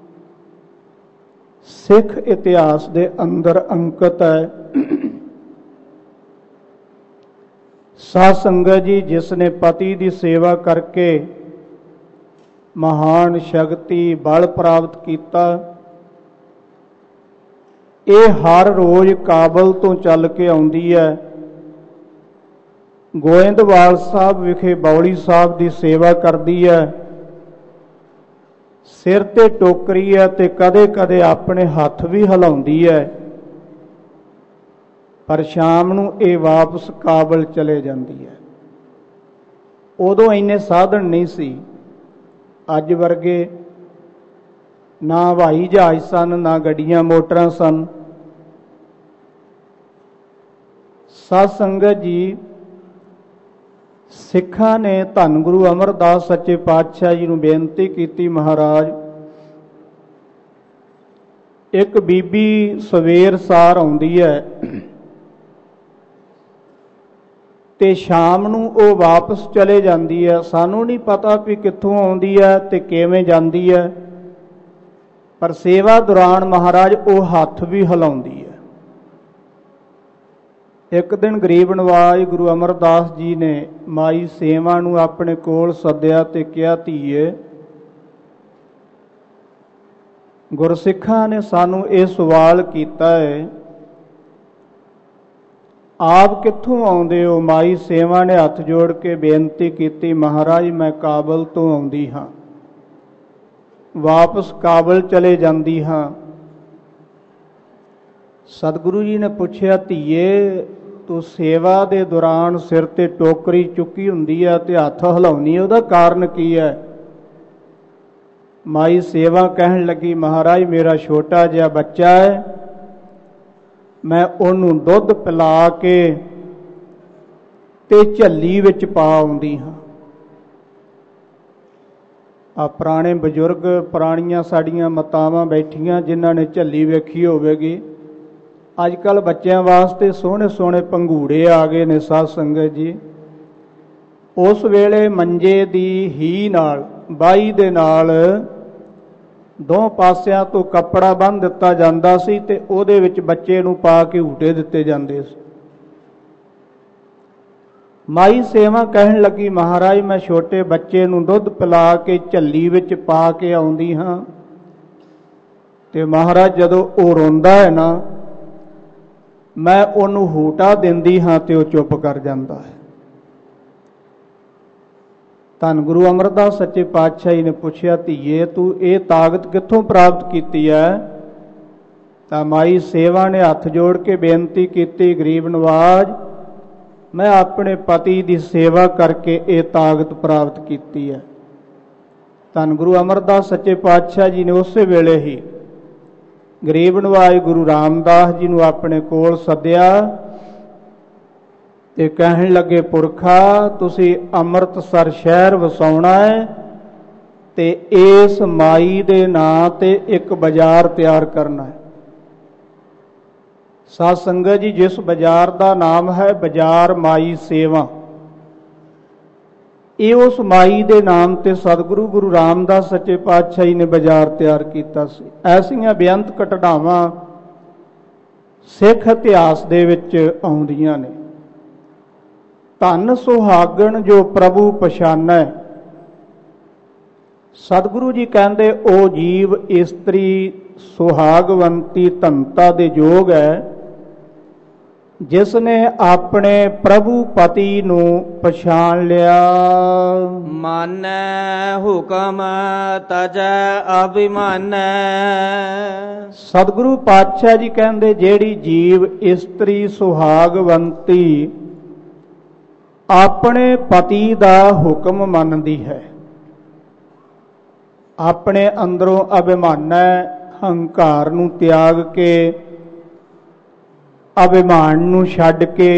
ਸਿੱਖ ਇਤਿਹਾਸ ਦੇ ਅੰਦਰ ਅੰਕਿਤ ਹੈ। ਸਾਧ ਸੰਗਤ ਜੀ, ਜਿਸ ਨੇ ਪਤੀ ਦੀ ਸੇਵਾ ਕਰਕੇ ਮਹਾਨ ਸ਼ਕਤੀ ਬਲ ਪ੍ਰਾਪਤ ਕੀਤਾ, ਇਹ ਹਰ ਰੋਜ਼ ਕਾਬਲ ਤੋਂ ਚੱਲ ਕੇ ਆਉਂਦੀ ਹੈ। ਗੋਇੰਦਵਾਲ ਸਾਹਿਬ ਵਿਖੇ ਬੌਲੀ ਸਾਹਿਬ ਦੀ ਸੇਵਾ ਕਰਦੀ ਹੈ। ਸਿਰ ਤੇ ਟੋਕਰੀ ਹੈ ਤੇ ਕਦੇ ਕਦੇ ਆਪਣੇ ਹੱਥ ਵੀ ਹਿਲਾਉਂਦੀ ਹੈ, ਪਰ ਸ਼ਾਮ ਨੂੰ ਇਹ ਵਾਪਸ ਕਾਬਲ ਚਲੇ ਜਾਂਦੀ ਹੈ। ਉਦੋਂ ਇੰਨੇ ਸਾਧਨ ਨਹੀਂ ਸੀ ਅੱਜ ਵਰਗੇ, ਨਾ ਹਵਾਈ ਜਹਾਜ਼ ਸਨ, ਨਾ ਗੱਡੀਆਂ ਮੋਟਰਾਂ ਸਨ। ਸਾਧ ਸੰਗਤ ਜੀ, ਸਿੱਖਾਂ ਨੇ ਧੰਨ ਗੁਰੂ ਅਮਰਦਾਸ ਸੱਚੇ ਪਾਤਸ਼ਾਹ ਜੀ ਨੂੰ ਬੇਨਤੀ ਕੀਤੀ, ਮਹਾਰਾਜ ਇੱਕ ਬੀਬੀ ਸਵੇਰ ਸਾਰ ਆਉਂਦੀ ਹੈ ਤੇ ਸ਼ਾਮ ਨੂੰ ਉਹ ਵਾਪਸ ਚਲੇ ਜਾਂਦੀ ਹੈ। ਸਾਨੂੰ ਨਹੀਂ ਪਤਾ ਵੀ ਕਿੱਥੋਂ ਆਉਂਦੀ ਹੈ ਤੇ ਕਿਵੇਂ ਜਾਂਦੀ ਹੈ, ਪਰ ਸੇਵਾ ਦੌਰਾਨ ਮਹਾਰਾਜ ਉਹ ਹੱਥ ਵੀ ਹਿਲਾਉਂਦੀ ਹੈ। ਇੱਕ ਦਿਨ ਗਰੀਬ ਨਵਾਜ ਗੁਰੂ ਅਮਰਦਾਸ ਜੀ ਨੇ ਮਾਈ ਸੇਵਾ ਨੂੰ ਆਪਣੇ ਕੋਲ ਸੱਦਿਆ ਤੇ ਕਿਹਾ, ਧੀਏ, ਗੁਰਸਿੱਖਾਂ ਨੇ ਸਾਨੂੰ ਇਹ ਸਵਾਲ ਕੀਤਾ ਹੈ, ਆਪ ਕਿੱਥੋਂ ਆਉਂਦੇ ਹੋ? ਮਾਈ ਸੇਵਾ ਨੇ ਹੱਥ ਜੋੜ ਕੇ ਬੇਨਤੀ ਕੀਤੀ, ਮਹਾਰਾਜ ਮੈਂ ਕਾਬਲ ਤੋਂ ਆਉਂਦੀ ਹਾਂ, ਵਾਪਸ ਕਾਬਲ ਚਲੇ ਜਾਂਦੀ ਹਾਂ। ਸਤਿਗੁਰੂ ਜੀ ਨੇ ਪੁੱਛਿਆ, ਧੀਏ ਤੂੰ ਸੇਵਾ ਦੇ ਦੌਰਾਨ ਸਿਰ ਤੇ ਟੋਕਰੀ ਚੁੱਕੀ ਹੁੰਦੀ ਹੈ ਤੇ ਹੱਥ ਹਿਲਾਉਣੀ, ਉਹਦਾ ਕਾਰਨ ਕੀ ਹੈ? ਮਾਈ ਸੇਵਾ ਕਹਿਣ ਲੱਗੀ, ਮਹਾਰਾਜ ਮੇਰਾ ਛੋਟਾ ਜਿਹਾ ਬੱਚਾ ਹੈ, ਮੈਂ ਉਹਨੂੰ ਦੁੱਧ ਪਿਲਾ ਕੇ ਤੇ ਝੱਲੀ ਵਿੱਚ ਪਾ ਆਉਂਦੀ ਹਾਂ। ਆ ਪੁਰਾਣੇ ਬਜ਼ੁਰਗ, ਪੁਰਾਣੀਆਂ ਸਾਡੀਆਂ ਮਾਤਾਵਾਂ ਬੈਠੀਆਂ ਜਿਨ੍ਹਾਂ ਨੇ ਝੱਲੀ ਵੇਖੀ ਹੋਵੇਗੀ। ਅੱਜ ਕੱਲ੍ਹ ਬੱਚਿਆਂ ਵਾਸਤੇ ਸੋਹਣੇ ਸੋਹਣੇ ਪੰਘੂੜੇ ਆ ਗਏ ਨੇ ਸਾਧ ਸੰਗਤ ਜੀ। ਉਸ ਵੇਲੇ ਮੰਜੇ ਦੀ ਹੀ ਨਾਲ, ਬਾਈ ਦੇ ਨਾਲ ਦੋ ਪਾਸਿਆਂ ਤੋਂ ਕੱਪੜਾ ਬੰਨ੍ਹ ਦਿੱਤਾ ਜਾਂਦਾ ਸੀ ਤੇ ਉਹਦੇ ਵਿੱਚ ਬੱਚੇ ਨੂੰ ਪਾ ਕੇ ਝੂਟੇ ਦਿੱਤੇ ਜਾਂਦੇ ਸੀ। ਮਾਈ ਸੇਵਾ ਕਹਿਣ ਲੱਗੀ, ਮਹਾਰਾਜ ਮੈਂ ਛੋਟੇ ਬੱਚੇ ਨੂੰ ਦੁੱਧ ਪਿਲਾ ਕੇ ਝੱਲੀ ਵਿੱਚ ਪਾ ਕੇ ਆਉਂਦੀ ਹਾਂ ਤੇ ਮਹਾਰਾਜ ਜਦੋਂ ਉਹ ਰੋਂਦਾ ਹੈ ਨਾ, ਮੈਂ ਉਹਨੂੰ ਹੂਟਾ ਦਿੰਦੀ ਹਾਂ ਤੇ ਉਹ ਚੁੱਪ ਕਰ ਜਾਂਦਾ ਹੈ। ਧੰਨ ਗੁਰੂ ਅਮਰਦਾਸ ਸੱਚੇ ਪਾਤਸ਼ਾਹ ਜੀ ਨੇ ਪੁੱਛਿਆ, ਧੀਏ ਤੂੰ ਇਹ ਤਾਕਤ ਕਿੱਥੋਂ ਪ੍ਰਾਪਤ ਕੀਤੀ ਹੈ? ਤਾਂ ਮਾਈ ਸੇਵਾ ਨੇ ਹੱਥ ਜੋੜ ਕੇ ਬੇਨਤੀ ਕੀਤੀ, ਗਰੀਬ ਨਵਾਜ ਮੈਂ ਆਪਣੇ ਪਤੀ ਦੀ ਸੇਵਾ ਕਰਕੇ ਇਹ ਤਾਕਤ ਪ੍ਰਾਪਤ ਕੀਤੀ ਹੈ। ਧੰਨ ਗੁਰੂ ਅਮਰਦਾਸ ਸੱਚੇ ਪਾਤਸ਼ਾਹ ਜੀ ਨੇ ਉਸੇ ਵੇਲੇ ਹੀ ਗਰੀਬ ਨਵਾਜ ਗੁਰੂ ਰਾਮਦਾਸ ਜੀ ਨੂੰ ਆਪਣੇ ਕੋਲ ਸੱਦਿਆ ਤੇ ਕਹਿਣ ਲੱਗੇ, ਪੁਰਖਾ ਤੁਸੀਂ ਅੰਮ੍ਰਿਤਸਰ ਸ਼ਹਿਰ ਵਸਾਉਣਾ ਹੈ ਤੇ ਇਸ ਮਾਈ ਦੇ ਨਾਂ ਤੇ ਇੱਕ ਬਾਜ਼ਾਰ ਤਿਆਰ ਕਰਨਾ ਹੈ। ਸਾਧ ਸੰਗਤ ਜੀ, ਜਿਸ ਬਾਜ਼ਾਰ ਦਾ ਨਾਮ ਹੈ ਬਾਜ਼ਾਰ ਮਾਈ ਸੇਵਾ, ਇਹ ਉਸ ਮਾਈ ਦੇ ਨਾਮ ਤੇ ਸਤਿਗੁਰੂ ਗੁਰੂ ਰਾਮਦਾਸ ਸੱਚੇ ਪਾਤਸ਼ਾਹ ਜੀ ਨੇ ਬਾਜ਼ਾਰ ਤਿਆਰ ਕੀਤਾ ਸੀ। ਐਸੀਆਂ ਬੇਅੰਤ ਘਟਨਾਵਾਂ ਸਿੱਖ ਇਤਿਹਾਸ ਦੇ ਵਿੱਚ ਆਉਂਦੀਆਂ ਨੇ। ਧੰਨ ਸੁਹਾਗਣ ਜੋ ਪ੍ਰਭੂ ਪਛਾਨੈ, ਸਤਿਗੁਰੂ ਜੀ ਕਹਿੰਦੇ ਉਹ ਜੀਵ ਇਸਤਰੀ ਸੁਹਾਗਵੰਤੀ ਧਨਤਾ ਦੇ ਯੋਗ ਹੈ ਜਿਸ ਨੇ ਆਪਣੇ ਪ੍ਰਭੂ ਪਤੀ ਨੂੰ ਪਛਾਣ ਲਿਆ। ਮਾਨੈ ਹੁਕਮ ਤਜੈ ਅਭਿਮਾਨੈ, ਸਤਿਗੁਰੂ ਪਾਤਸ਼ਾਹ ਜੀ ਕਹਿੰਦੇ ਜਿਹੜੀ ਜੀਵ ਇਸਤਰੀ ਸੁਹਾਗਵੰਤੀ ਆਪਣੇ ਪਤੀ ਦਾ ਹੁਕਮ ਮੰਨਦੀ ਹੈ, ਆਪਣੇ ਅੰਦਰੋਂ ਅਭਿਮਾਨੈ ਹੰਕਾਰ ਨੂੰ ਤਿਆਗ ਕੇ, ਅਭਿਮਾਨ ਨੂੰ ਛੱਡ ਕੇ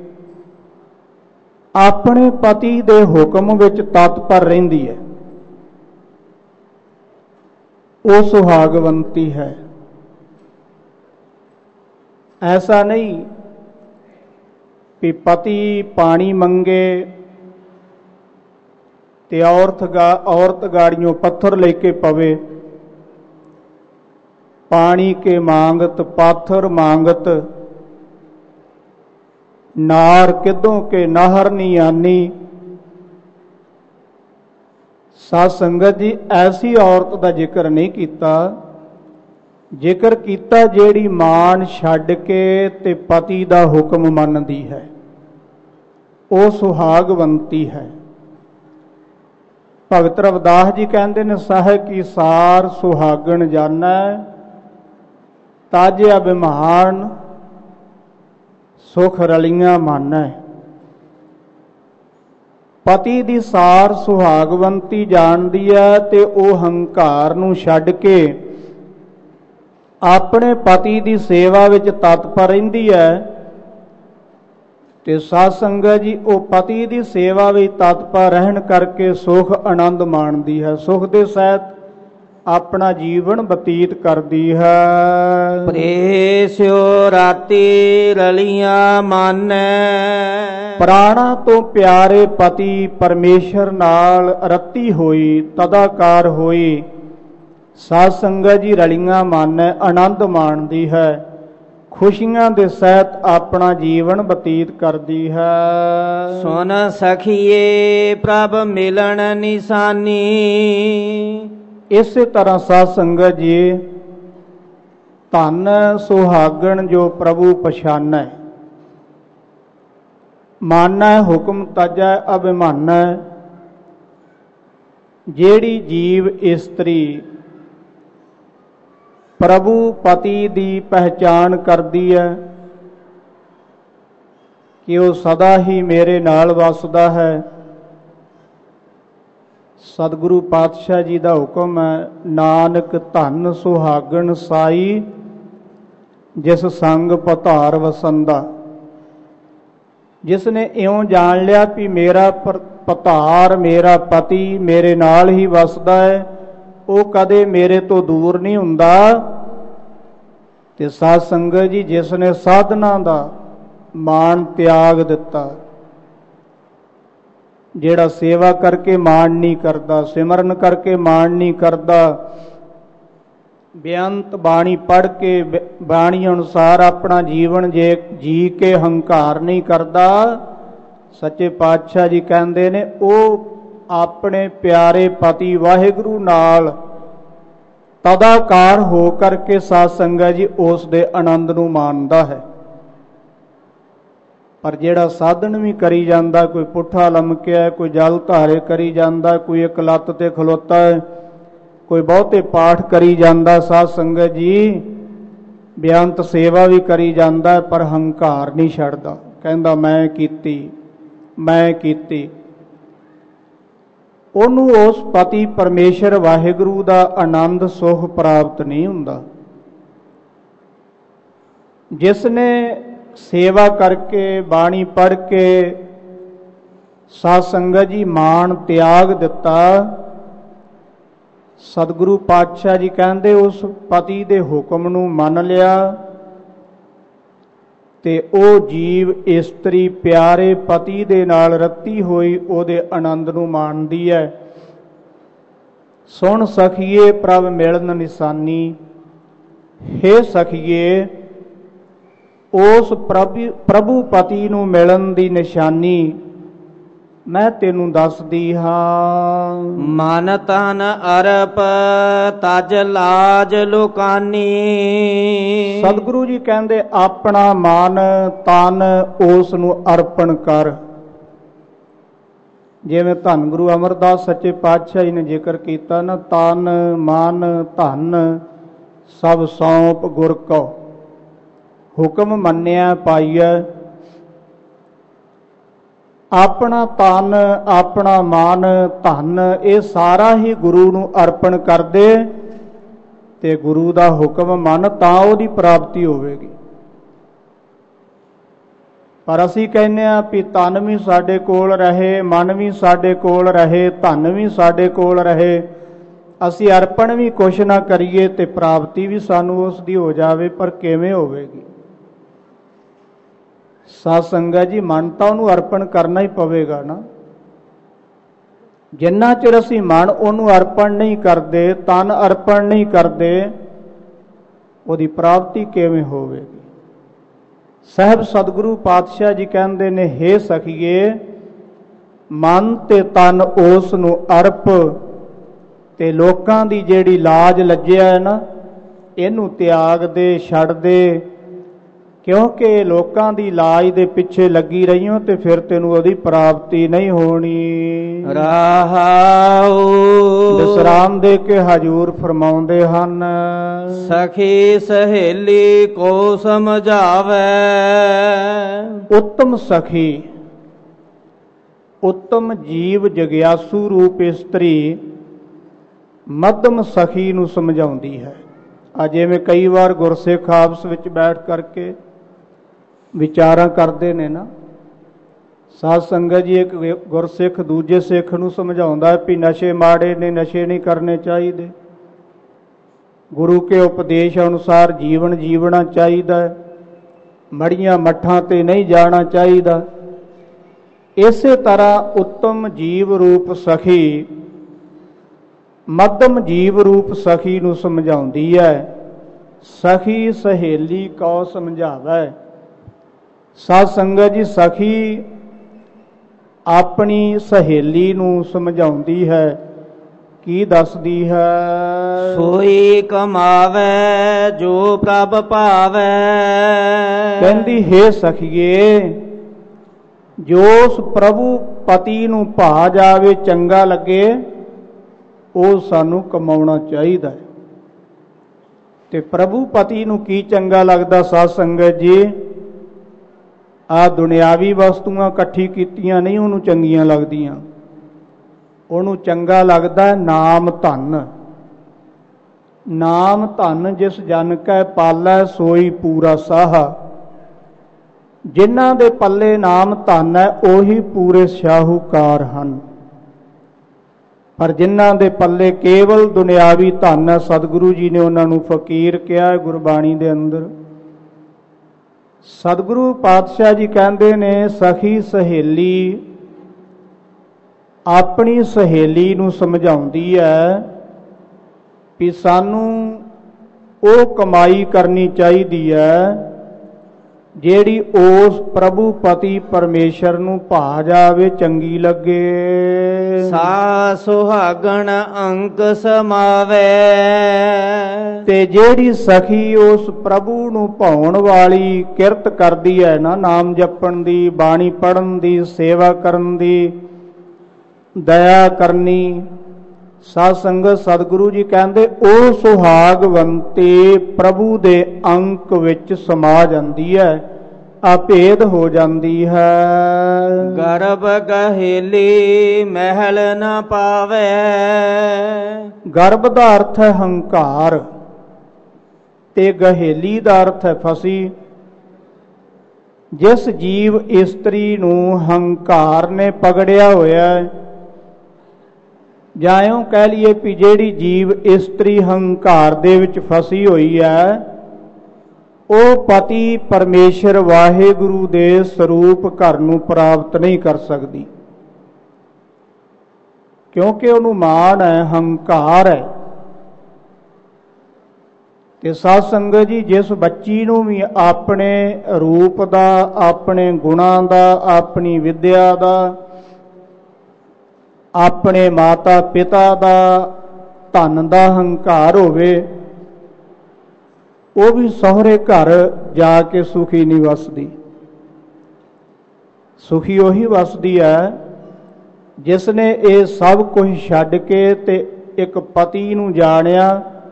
ਆਪਣੇ ਪਤੀ ਦੇ ਹੁਕਮ ਵਿੱਚ ਤਤਪਰ ਰਹਿੰਦੀ ਹੈ, ਉਹ ਸੁਹਾਗਵੰਤੀ ਹੈ। ਐਸਾ ਨਹੀਂ ਕਿ ਪਤੀ ਪਾਣੀ ਮੰਗੇ ਤੇ ਔਰਤ ਗਾ ਔਰਤ ਗਾੜੀਆਂ ਪੱਥਰ ਲੈ ਕੇ ਪਵੇ। ਪਾਣੀ ਕੇ ਮਾਂਗਤ ਪਾਥਰ ਮਾਂਗਤ, ਨਾਰ ਕਿਦੋਂ ਕੇ ਨਹਰ ਨੀ ਆਨੀ। ਸਾਧ ਸੰਗਤ ਜੀ, ਐਸੀ ਔਰਤ ਦਾ ਜ਼ਿਕਰ ਨਹੀਂ ਕੀਤਾ, ਜ਼ਿਕਰ ਕੀਤਾ ਜਿਹੜੀ ਮਾਣ ਛੱਡ ਕੇ ਤੇ ਪਤੀ ਦਾ ਹੁਕਮ ਮੰਨਦੀ ਹੈ। ਉਹ ਸੁਹਾਗਵੰਤੀ ਹੈ। ਭਗਤ ਰਵਿਦਾਸ ਜੀ ਕਹਿੰਦੇ ਨੇ, ਸਹਿ ਕੀ ਸਾਰ ਸੁਹਾਗਣ ਜਾਣੈ, ਤਜ ਅਭਿਮਾਨ ਸੁਖ ਰਲੀਆਂ ਮਾਨੈ। ਪਤੀ ਦੀ ਸਾਰ ਸੁਹਾਗਵੰਤੀ ਜਾਣਦੀ ਹੈ ਤੇ ਉਹ ਹੰਕਾਰ ਨੂੰ ਛੱਡ ਕੇ ਆਪਣੇ ਪਤੀ ਦੀ ਸੇਵਾ ਵਿੱਚ ਤਤਪਰ ਰਹਿੰਦੀ ਹੈ। ਤੇ ਸਾਧ ਸੰਗਤ ਜੀ, ਉਹ ਪਤੀ ਦੀ ਸੇਵਾ ਵਿੱਚ ਤਤਪਰ ਰਹਿਣ ਕਰਕੇ ਸੁਖ ਆਨੰਦ ਮਾਣਦੀ ਹੈ, ਸੁਖ ਦੇ ਸਹਿਤ ਆਪਣਾ ਜੀਵਨ ਬਤੀਤ ਕਰਦੀ ਹੈ। ਪ੍ਰੇਸਿਓ ਰਾਤੀ ਰਲੀਆਂ ਮਾਨੈ, ਪ੍ਰਾਣਾ ਤੋਂ ਪਿਆਰੇ ਪਤੀ ਪਰਮੇਸ਼ਰ ਨਾਲ ਰੱਤੀ ਹੋਈ, ਤਦਾਕਾਰ ਹੋਈ, ਸਾਧ ਸੰਗਤ ਜੀ ਰਲੀਆਂ ਮਾਨੈ, ਆਨੰਦ ਮਾਣਦੀ ਹੈ, ਖੁਸ਼ੀਆਂ ਦੇ ਸਹਿਤ ਆਪਣਾ ਜੀਵਨ ਬਤੀਤ ਕਰਦੀ ਹੈ। ਸੁਨ ਸਖੀਏ ਪ੍ਰਭ ਮਿਲਣ ਨਿਸ਼ਾਨੀ, ਇਸੇ ਤਰ੍ਹਾਂ ਸਾਧ ਸੰਗਤ ਜੀ, ਧਨ ਸੁਹਾਗਣ ਜੋ ਪ੍ਰਭੂ ਪਛਾਨੈ, ਮਾਨੈ ਹੁਕਮ ਤਜੈ ਅਭਿਮਾਨੈ। ਜਿਹੜੀ ਜੀਵ ਇਸਤਰੀ ਪ੍ਰਭੂ ਪਤੀ ਦੀ ਪਹਿਚਾਣ ਕਰਦੀ ਹੈ ਕਿ ਉਹ ਸਦਾ ਹੀ ਮੇਰੇ ਨਾਲ ਵਸਦਾ ਹੈ, ਸਤਿਗੁਰੂ ਪਾਤਸ਼ਾਹ ਜੀ ਦਾ ਹੁਕਮ ਹੈ, ਨਾਨਕ ਧਨ ਸੁਹਾਗਣ ਸਾਈ, ਜਿਸ ਸੰਗ ਪਧਾਰ ਵਸੰਦਾ। ਜਿਸ ਨੇ ਇਉਂ ਜਾਣ ਲਿਆ ਵੀ ਮੇਰਾ ਪਧਾਰ, ਮੇਰਾ ਪਤੀ ਮੇਰੇ ਨਾਲ ਹੀ ਵਸਦਾ ਹੈ, ਉਹ ਕਦੇ ਮੇਰੇ ਤੋਂ ਦੂਰ ਨਹੀਂ ਹੁੰਦਾ। ਤੇ ਸਾਧ ਸੰਗਤ ਜੀ, ਜਿਸ ਨੇ ਸਾਧਨਾ ਦਾ ਮਾਣ ਤਿਆਗ ਦਿੱਤਾ, ਜਿਹੜਾ ਸੇਵਾ ਕਰਕੇ ਮਾਣ ਨਹੀਂ ਕਰਦਾ, ਸਿਮਰਨ ਕਰਕੇ ਮਾਣ ਨਹੀਂ ਕਰਦਾ, ਬੇਅੰਤ ਬਾਣੀ ਪੜ੍ਹ ਕੇ ਬਾਣੀ ਅਨੁਸਾਰ ਆਪਣਾ ਜੀਵਨ ਜੇ ਜੀ ਕੇ ਹੰਕਾਰ ਨਹੀਂ ਕਰਦਾ, ਸੱਚੇ ਪਾਤਸ਼ਾਹ ਜੀ ਕਹਿੰਦੇ ਨੇ, ਉਹ ਆਪਣੇ ਪਿਆਰੇ ਪਤੀ ਵਾਹਿਗੁਰੂ ਨਾਲ ਤਦਾਕਾਰ ਹੋ ਕਰਕੇ ਸਾਧ ਸੰਗਤ ਜੀ ਉਸ ਦੇ ਆਨੰਦ ਨੂੰ ਮਾਣਦਾ ਹੈ। ਪਰ ਜਿਹੜਾ ਸਾਧਨ ਵੀ ਕਰੀ ਜਾਂਦਾ, ਕੋਈ ਪੁੱਠਾ ਲਮਕਿਆ, ਕੋਈ ਜਲ ਧਾਰੇ ਕਰੀ ਜਾਂਦਾ, ਕੋਈ ਇੱਕ ਲੱਤ ਤੇ ਖਲੋਤਾ ਹੈ, ਕੋਈ ਬਹੁਤੇ ਪਾਠ ਕਰੀ ਜਾਂਦਾ, ਸਾਧ ਸੰਗਤ ਜੀ ਬੇਅੰਤ ਸੇਵਾ ਵੀ ਕਰੀ ਜਾਂਦਾ, ਪਰ ਹੰਕਾਰ ਨਹੀਂ ਛੱਡਦਾ, ਕਹਿੰਦਾ ਮੈਂ ਕੀਤੀ ਮੈਂ ਕੀਤੀ। ਉਹਨੂੰ ਉਸ ਪਤੀ ਪਰਮੇਸ਼ਰ ਵਾਹਿਗੁਰੂ ਦਾ ਆਨੰਦ ਸੁਖ ਪ੍ਰਾਪਤ ਨਹੀਂ ਹੁੰਦਾ। ਜਿਸ ਨੇ ਸੇਵਾ ਕਰਕੇ ਬਾਣੀ ਪੜ੍ਹ ਕੇ ਸਾਧ ਸੰਗਤ ਜੀ ਮਾਣ ਤਿਆਗ ਦਿੱਤਾ, ਸਤਿਗੁਰੂ ਪਾਤਸ਼ਾਹ ਜੀ ਕਹਿੰਦੇ ਉਸ ਪਤੀ ਦੇ ਹੁਕਮ ਨੂੰ ਮੰਨ ਲਿਆ ਤੇ ਉਹ ਜੀਵ ਇਸਤਰੀ ਪਿਆਰੇ ਪਤੀ ਦੇ ਨਾਲ ਰੱਤੀ ਹੋਈ ਉਹਦੇ ਆਨੰਦ ਨੂੰ ਮਾਣਦੀ ਹੈ। ਸੁਣ ਸਖੀਏ ਪ੍ਰਭ ਮਿਲਨ ਨਿਸ਼ਾਨੀ, ਹੇ ਸਖੀਏ ਉਸ ਪ੍ਰਭੂ ਪਤੀ ਨੂੰ ਮਿਲਣ ਦੀ ਨਿਸ਼ਾਨੀ ਮੈਂ ਤੈਨੂੰ ਦੱਸਦੀ ਹਾਂ। ਮਨ ਤਨ ਅਰਪ ਤਜ ਲਾਜ ਲੋਕਾਨੀ, ਸਤਿਗੁਰੂ ਜੀ ਕਹਿੰਦੇ ਆਪਣਾ ਮਨ ਤਨ ਉਸ ਨੂੰ ਅਰਪਣ ਕਰ। ਜਿਵੇਂ ਧੰਨ ਗੁਰੂ ਅਮਰਦਾਸ ਸੱਚੇ ਪਾਤਸ਼ਾਹ ਜੀ ਨੇ ਜ਼ਿਕਰ ਕੀਤਾ ਨਾ, ਤਨ ਮਨ ਧਨ ਸਭ ਸੌਂਪ ਗੁਰ ਕਉ, ਹੁਕਮ ਮੰਨਿਆ ਪਾਈਐ। ਆਪਣਾ ਤਨ ਆਪਣਾ ਮਨ ਧਨ ਇਹ ਸਾਰਾ ਹੀ ਗੁਰੂ ਨੂੰ ਅਰਪਣ ਕਰਦੇ ਤੇ ਗੁਰੂ ਦਾ ਹੁਕਮ ਮੰਨ ਤਾਂ ਉਹਦੀ ਪ੍ਰਾਪਤੀ ਹੋਵੇਗੀ। ਪਰ ਅਸੀਂ ਕਹਿੰਦੇ ਹਾਂ ਵੀ ਤਨ ਵੀ ਸਾਡੇ ਕੋਲ ਰਹੇ, ਮਨ ਵੀ ਸਾਡੇ ਕੋਲ ਰਹੇ, ਧਨ ਵੀ ਸਾਡੇ ਕੋਲ ਰਹੇ, ਅਸੀਂ ਅਰਪਣ ਵੀ ਕੁਛ ਨਾ ਕਰੀਏ ਤੇ ਪ੍ਰਾਪਤੀ ਵੀ ਸਾਨੂੰ ਉਸ ਦੀ ਹੋ ਜਾਵੇ, ਪਰ ਕਿਵੇਂ ਹੋਵੇਗੀ? ਸਾਧ ਸੰਗਤ ਜੀ ਮਨ ਤਾਂ ਉਹਨੂੰ ਅਰਪਣ ਕਰਨਾ ਹੀ ਪਵੇਗਾ ਨਾ। ਜਿੰਨਾ ਚਿਰ ਅਸੀਂ ਮਨ ਉਹਨੂੰ ਅਰਪਣ ਨਹੀਂ ਕਰਦੇ, ਤਨ ਅਰਪਣ ਨਹੀਂ ਕਰਦੇ, ਉਹਦੀ ਪ੍ਰਾਪਤੀ ਕਿਵੇਂ ਹੋਵੇਗੀ? ਸਾਹਿਬ ਸਤਿਗੁਰੂ ਪਾਤਸ਼ਾਹ ਜੀ ਕਹਿੰਦੇ ਨੇ, ਹੇ ਸਖੀਏ ਮਨ ਤੇ ਤਨ ਉਸ ਨੂੰ ਅਰਪ, ਤੇ ਲੋਕਾਂ ਦੀ ਜਿਹੜੀ ਲਾਜ ਲੱਜਿਆ ਹੈ ਨਾ ਇਹਨੂੰ ਤਿਆਗ ਦੇ, ਛੱਡ ਦੇ, ਕਿਉਂਕਿ ਲੋਕਾਂ ਦੀ ਲਾਜ ਦੇ ਪਿੱਛੇ ਲੱਗੀ ਰਹੀਓ ਤੇ ਫਿਰ ਤੈਨੂੰ ਉਹਦੀ ਪ੍ਰਾਪਤੀ ਨਹੀਂ ਹੋਣੀ। ਰਹਾਉ ਵਿਸਰਾਮ ਦੇ ਕੇ ਹਜੂਰ ਫਰਮਾਉਂਦੇ ਹਨ, ਸਖੀ ਸਹੇਲੀ ਕੋ ਸਮਝਾਵੇ। ਉੱਤਮ ਸਖੀ, ਉੱਤਮ ਜੀਵ ਜਗਿਆਸੂ ਰੂਪ ਇਸਤਰੀ ਮੱਧਮ ਸਖੀ ਨੂੰ ਸਮਝਾਉਂਦੀ ਹੈ। ਆ ਜਿਵੇਂ ਕਈ ਵਾਰ ਗੁਰਸਿੱਖ ਆਪਸ ਵਿੱਚ ਬੈਠ ਕਰਕੇ ਵਿਚਾਰਾਂ ਕਰਦੇ ਨੇ ਨਾ, ਸਾਧ ਸੰਗਤ ਜੀ, ਇੱਕ ਗੁਰਸਿੱਖ ਦੂਜੇ ਸਿੱਖ ਨੂੰ ਸਮਝਾਉਂਦਾ ਵੀ ਨਸ਼ੇ ਮਾੜੇ ਨੇ, ਨਸ਼ੇ ਨਹੀਂ ਕਰਨੇ ਚਾਹੀਦੇ, ਗੁਰੂ ਕੇ ਉਪਦੇਸ਼ ਅਨੁਸਾਰ ਜੀਵਨ ਜੀਵਣਾ ਚਾਹੀਦਾ, ਮੜੀਆਂ ਮੱਠਾਂ ਤੇ ਨਹੀਂ ਜਾਣਾ ਚਾਹੀਦਾ। ਇਸੇ ਤਰ੍ਹਾਂ ਉੱਤਮ ਜੀਵ ਰੂਪ ਸਖੀ ਮੱਧਮ ਜੀਵ ਰੂਪ ਸਖੀ ਨੂੰ ਸਮਝਾਉਂਦੀ ਹੈ। ਸਖੀ ਸਹੇਲੀ ਕਉ ਸਮਝਾਵੇ। ਸਾਧ ਸੰਗਤ ਜੀ, ਸਖੀ ਆਪਣੀ ਸਹੇਲੀ ਨੂੰ ਸਮਝਾਉਂਦੀ ਹੈ। ਕੀ ਦੱਸਦੀ ਹੈ? ਸੋਈ ਕਮਾਵੇ ਜੋ ਪ੍ਰਭ ਭਾਵੇ। ਕਹਿੰਦੀ, ਹੇ ਸਖੀਏ, ਜੋ ਉਸ ਪ੍ਰਭੂ ਪਤੀ ਨੂੰ ਭਾ ਜਾਵੇ, ਚੰਗਾ ਲੱਗੇ, ਉਹ ਸਾਨੂੰ ਕਮਾਉਣਾ ਚਾਹੀਦਾ ਹੈ। ਤੇ ਪ੍ਰਭੂ ਪਤੀ ਨੂੰ ਕੀ ਚੰਗਾ ਲੱਗਦਾ? ਸਾਧ ਸੰਗਤ ਜੀ, ਆਹ ਦੁਨਿਆਵੀ ਵਸਤੂਆਂ ਇਕੱਠੀ ਕੀਤੀਆਂ ਨਹੀਂ ਉਹਨੂੰ ਚੰਗੀਆਂ ਲੱਗਦੀਆਂ। ਉਹਨੂੰ ਚੰਗਾ ਲੱਗਦਾ ਨਾਮ ਧਨ। ਨਾਮ ਧਨ ਜਿਸ ਜਨ ਕੈ ਪਾਲੈ ਸੋਈ ਪੂਰਾ ਸਾਹਾ। ਜਿਨ੍ਹਾਂ ਦੇ ਪੱਲੇ ਨਾਮ ਧਨ ਹੈ ਉਹੀ ਪੂਰੇ ਸ਼ਾਹੂਕਾਰ ਹਨ। ਪਰ ਜਿਨ੍ਹਾਂ ਦੇ ਪੱਲੇ ਕੇਵਲ ਦੁਨਿਆਵੀ ਧਨ ਹੈ, ਸਤਿਗੁਰੂ ਜੀ ਨੇ ਉਹਨਾਂ ਨੂੰ ਫਕੀਰ ਕਿਹਾ ਗੁਰਬਾਣੀ ਦੇ ਅੰਦਰ। ਸਤਿਗੁਰੂ ਪਾਤਸ਼ਾਹ ਜੀ ਕਹਿੰਦੇ ਨੇ, ਸਖੀ ਸਹੇਲੀ ਆਪਣੀ ਸਹੇਲੀ ਨੂੰ ਸਮਝਾਉਂਦੀ ਹੈ ਵੀ ਸਾਨੂੰ ਉਹ ਕਮਾਈ ਕਰਨੀ ਚਾਹੀਦੀ ਹੈ ਜਿਹੜੀ ਉਸ ਪ੍ਰਭੂ ਪਤੀ ਪਰਮੇਸ਼ਰ ਨੂੰ ਭਾ ਜਾਵੇ, ਚੰਗੀ ਲੱਗੇ। ਸਾ ਸੁਹਾਗਣ ਅੰਕ ਸਮਾਵੇ। ਤੇ ਜਿਹੜੀ ਸਖੀ ਉਸ ਪ੍ਰਭੂ ਨੂੰ ਭਾਉਣ ਵਾਲੀ ਕਿਰਤ ਕਰਦੀ ਹੈ ਨਾ, ਨਾਮ ਜਪਣ ਦੀ, ਬਾਣੀ ਪੜ੍ਹਨ ਦੀ, ਸੇਵਾ ਕਰਨ ਦੀ, ਦਇਆ ਕਰਨੀ, ਸਾਧ ਸੰਗਤ ਸਤਿਗੁਰੂ ਜੀ ਕਹਿੰਦੇ ਉਹ ਸੁਹਾਗਵੰਤੀ ਪ੍ਰਭੂ ਦੇ ਅੰਕ ਵਿੱਚ ਸਮਾ ਜਾਂਦੀ ਹੈ, ਅਭੇਦ ਹੋ ਜਾਂਦੀ ਹੈ। ਗਰਭ ਗਹੇਲੀ ਮਹਿਲ ਨਾ ਪਾਵੇ। ਗਰਭ ਦਾ ਅਰਥ ਹੈ ਹੰਕਾਰ ਤੇ ਗਹੇਲੀ ਦਾ ਅਰਥ ਹੈ ਫਸੀ। ਜਿਸ ਜੀਵ ਇਸਤਰੀ ਨੂੰ ਹੰਕਾਰ ਨੇ ਪਕੜਿਆ ਹੋਇਆ ਹੈ, ਜਾਂ ਇਉਂ ਕਹਿ ਲਈਏ ਵੀ ਜਿਹੜੀ ਜੀਵ ਇਸਤਰੀ ਹੰਕਾਰ ਦੇ ਵਿੱਚ ਫਸੀ ਹੋਈ ਹੈ, ਉਹ ਪਤੀ ਪਰਮੇਸ਼ਰ ਵਾਹਿਗੁਰੂ ਦੇ ਸਰੂਪ ਘਰ ਨੂੰ ਪ੍ਰਾਪਤ ਨਹੀਂ ਕਰ ਸਕਦੀ, ਕਿਉਂਕਿ ਉਹਨੂੰ ਮਾਣ ਹੈ, ਹੰਕਾਰ ਹੈ। ਤੇ ਸਾਧ ਸੰਗਤ ਜੀ, ਜਿਸ ਬੱਚੀ ਨੂੰ ਵੀ ਆਪਣੇ ਰੂਪ ਦਾ, ਆਪਣੇ ਗੁਣਾਂ ਦਾ, ਆਪਣੀ ਵਿਦਿਆ ਦਾ, ਆਪਣੇ ਮਾਤਾ ਪਿਤਾ ਦਾ, ਧਨ ਦਾ ਹੰਕਾਰ ਹੋਵੇ, ਉਹ ਵੀ ਸਹੁਰੇ ਘਰ ਜਾ ਕੇ ਸੁਖੀ ਨਹੀਂ ਵਸਦੀ। ਸੁਖੀ ਉਹੀ ਵਸਦੀ ਹੈ ਜਿਸ ਨੇ ਇਹ ਸਭ ਕੁਝ ਛੱਡ ਕੇ ਤੇ ਇੱਕ ਪਤੀ ਨੂੰ ਜਾਣਿਆ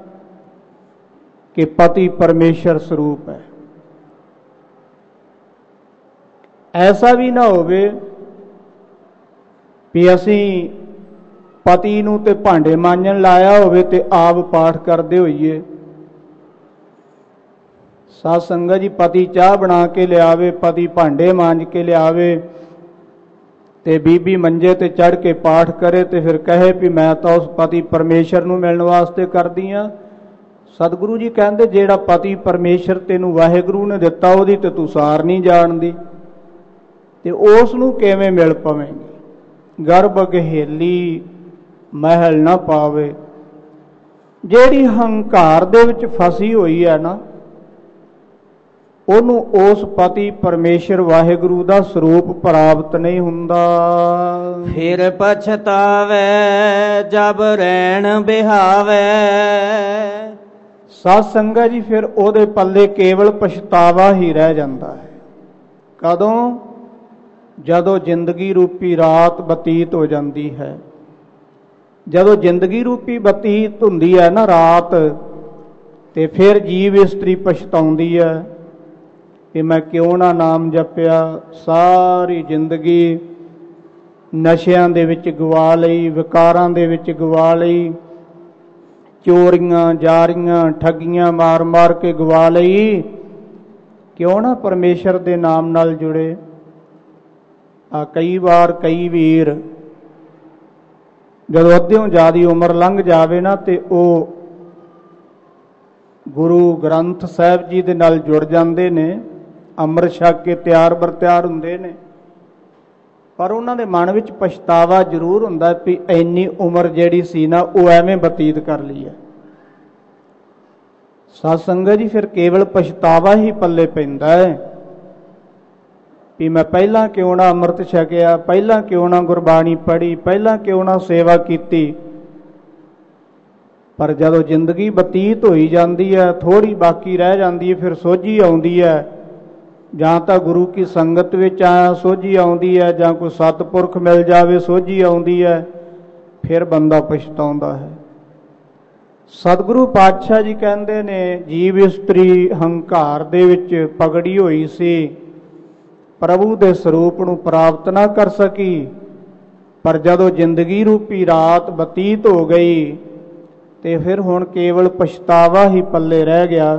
ਕਿ ਪਤੀ ਪਰਮੇਸ਼ਰ ਸਰੂਪ ਹੈ। ਐਸਾ ਵੀ ਨਾ ਹੋਵੇ ਵੀ ਅਸੀਂ ਪਤੀ ਨੂੰ ਤੇ ਭਾਂਡੇ ਮਾਂਜਣ ਲਾਇਆ ਹੋਵੇ ਤੇ ਆਪ ਪਾਠ ਕਰਦੇ ਹੋਈਏ। ਸਾਧ ਸੰਗਤ ਜੀ, ਪਤੀ ਚਾਹ ਬਣਾ ਕੇ ਲਿਆਵੇ, ਪਤੀ ਭਾਂਡੇ ਮਾਂਜ ਕੇ ਲਿਆਵੇ ਤੇ ਬੀਬੀ ਮੰਜੇ ਤੇ ਚੜ੍ਹ ਕੇ ਪਾਠ ਕਰੇ ਤੇ ਫਿਰ ਕਹੇ ਵੀ ਮੈਂ ਤਾਂ ਉਸ ਪਤੀ ਪਰਮੇਸ਼ਰ ਨੂੰ ਮਿਲਣ ਵਾਸਤੇ ਕਰਦੀ ਹਾਂ। ਸਤਿਗੁਰੂ ਜੀ ਕਹਿੰਦੇ ਜਿਹੜਾ ਪਤੀ ਪਰਮੇਸ਼ਰ ਤੈਨੂੰ ਵਾਹਿਗੁਰੂ ਨੇ ਦਿੱਤਾ ਉਹਦੀ ਤੇ ਤੂੰ ਸਾਰ ਨਹੀਂ ਜਾਣਦੀ, ਤੇ ਉਸ ਨੂੰ ਕਿਵੇਂ ਮਿਲ ਪਵੇਂਗੀ। ਗਰਭ ਗਹੇਲੀ ਮਹਿਲ ਨਾ ਪਾਵੇ। ਜਿਹੜੀ ਹੰਕਾਰ ਦੇ ਵਿੱਚ ਫਸੀ ਹੋਈ ਹੈ ਨਾ, ਉਹਨੂੰ ਉਸ ਪਤੀ ਪਰਮੇਸ਼ਰ ਵਾਹਿਗੁਰੂ ਦਾ ਸਰੂਪ ਪ੍ਰਾਪਤ ਨਹੀਂ ਹੁੰਦਾ। ਫਿਰ ਪਛਤਾਵੇ ਜਬ ਰੈਣ ਬਿਹਾਵੇ। ਸਾਧ ਸੰਗਤ ਜੀ ਫਿਰ ਉਹਦੇ ਪੱਲੇ ਕੇਵਲ ਪਛਤਾਵਾ ਹੀ ਰਹਿ ਜਾਂਦਾ ਹੈ। ਕਦੋਂ? ਜਦੋਂ ਜ਼ਿੰਦਗੀ ਰੂਪੀ ਰਾਤ ਬਤੀਤ ਹੋ ਜਾਂਦੀ ਹੈ। ਜਦੋਂ ਜ਼ਿੰਦਗੀ ਰੂਪੀ ਬਤੀਤ ਹੁੰਦੀ ਹੈ ਨਾ ਰਾਤ, ਤੇ ਫਿਰ ਜੀਵ ਇਸਤਰੀ ਪਛਤਾਉਂਦੀ ਹੈ ਕਿ ਮੈਂ ਕਿਉਂ ਨਾ ਨਾਮ ਜਪਿਆ, ਸਾਰੀ ਜ਼ਿੰਦਗੀ ਨਸ਼ਿਆਂ ਦੇ ਵਿੱਚ ਗਵਾ ਲਈ, ਵਿਕਾਰਾਂ ਦੇ ਵਿੱਚ ਗਵਾ ਲਈ, ਚੋਰੀਆਂ ਜਾਰੀਆਂ ਠੱਗੀਆਂ ਮਾਰ ਮਾਰ ਕੇ ਗਵਾ ਲਈ, ਕਿਉਂ ਨਾ ਪਰਮੇਸ਼ਰ ਦੇ ਨਾਮ ਨਾਲ ਜੁੜੇ। ਆ ਕਈ ਵਾਰ ਕਈ ਵੀਰ ਜਦੋਂ ਅੱਧਿਓਂ ਜ਼ਿਆਦੀ ਉਮਰ ਲੰਘ ਜਾਵੇ ਨਾ, ਤੇ ਉਹ ਗੁਰੂ ਗ੍ਰੰਥ ਸਾਹਿਬ ਜੀ ਦੇ ਨਾਲ ਜੁੜ ਜਾਂਦੇ ਨੇ, ਅੰਮ੍ਰਿਤ ਛਕ ਕੇ ਤਿਆਰ ਬਰ ਤਿਆਰ ਹੁੰਦੇ ਨੇ, ਪਰ ਉਹਨਾਂ ਦੇ ਮਨ ਵਿੱਚ ਪਛਤਾਵਾ ਜ਼ਰੂਰ ਹੁੰਦਾ ਵੀ ਇੰਨੀ ਉਮਰ ਜਿਹੜੀ ਸੀ ਨਾ ਉਹ ਐਵੇਂ ਬਤੀਤ ਕਰ ਲਈ ਹੈ। ਸਾਧ ਸੰਗਤ ਜੀ ਫਿਰ ਕੇਵਲ ਪਛਤਾਵਾ ਹੀ ਪੱਲੇ ਪੈਂਦਾ ਹੈ ਵੀ ਮੈਂ ਪਹਿਲਾਂ ਕਿਉਂ ਨਾ ਅੰਮ੍ਰਿਤ ਛਕਿਆ, ਪਹਿਲਾਂ ਕਿਉਂ ਨਾ ਗੁਰਬਾਣੀ ਪੜ੍ਹੀ, ਪਹਿਲਾਂ ਕਿਉਂ ਨਾ ਸੇਵਾ ਕੀਤੀ। ਪਰ ਜਦੋਂ ਜ਼ਿੰਦਗੀ ਬਤੀਤ ਹੋਈ ਜਾਂਦੀ ਹੈ, ਥੋੜ੍ਹੀ ਬਾਕੀ ਰਹਿ ਜਾਂਦੀ ਹੈ, ਫਿਰ ਸੋਝੀ ਆਉਂਦੀ ਹੈ। ਜਾਂ ਤਾਂ ਗੁਰੂ ਕੀ ਸੰਗਤ ਵਿੱਚ ਆਇਆ ਸੋਝੀ ਆਉਂਦੀ ਹੈ, ਜਾਂ ਕੋਈ ਸਤਿਪੁਰਖ ਮਿਲ ਜਾਵੇ ਸੋਝੀ ਆਉਂਦੀ ਹੈ, ਫਿਰ ਬੰਦਾ ਪਛਤਾਉਂਦਾ ਹੈ। ਸਤਿਗੁਰੂ ਪਾਤਸ਼ਾਹ ਜੀ ਕਹਿੰਦੇ ਨੇ, ਜੀਵ ਇਸਤਰੀ ਹੰਕਾਰ ਦੇ ਵਿੱਚ ਪਗੜੀ ਹੋਈ ਸੀ, ਪ੍ਰਭੂ ਦੇ ਸਰੂਪ ਨੂੰ ਪ੍ਰਾਪਤ ਨਾ ਕਰ ਸਕੀ। ਪਰ ਜਦੋਂ ਜ਼ਿੰਦਗੀ ਰੂਪੀ ਰਾਤ ਬਤੀਤ ਹੋ ਗਈ, ਤੇ ਫਿਰ ਹੁਣ ਕੇਵਲ ਪਛਤਾਵਾ ਹੀ ਪੱਲੇ ਰਹਿ ਗਿਆ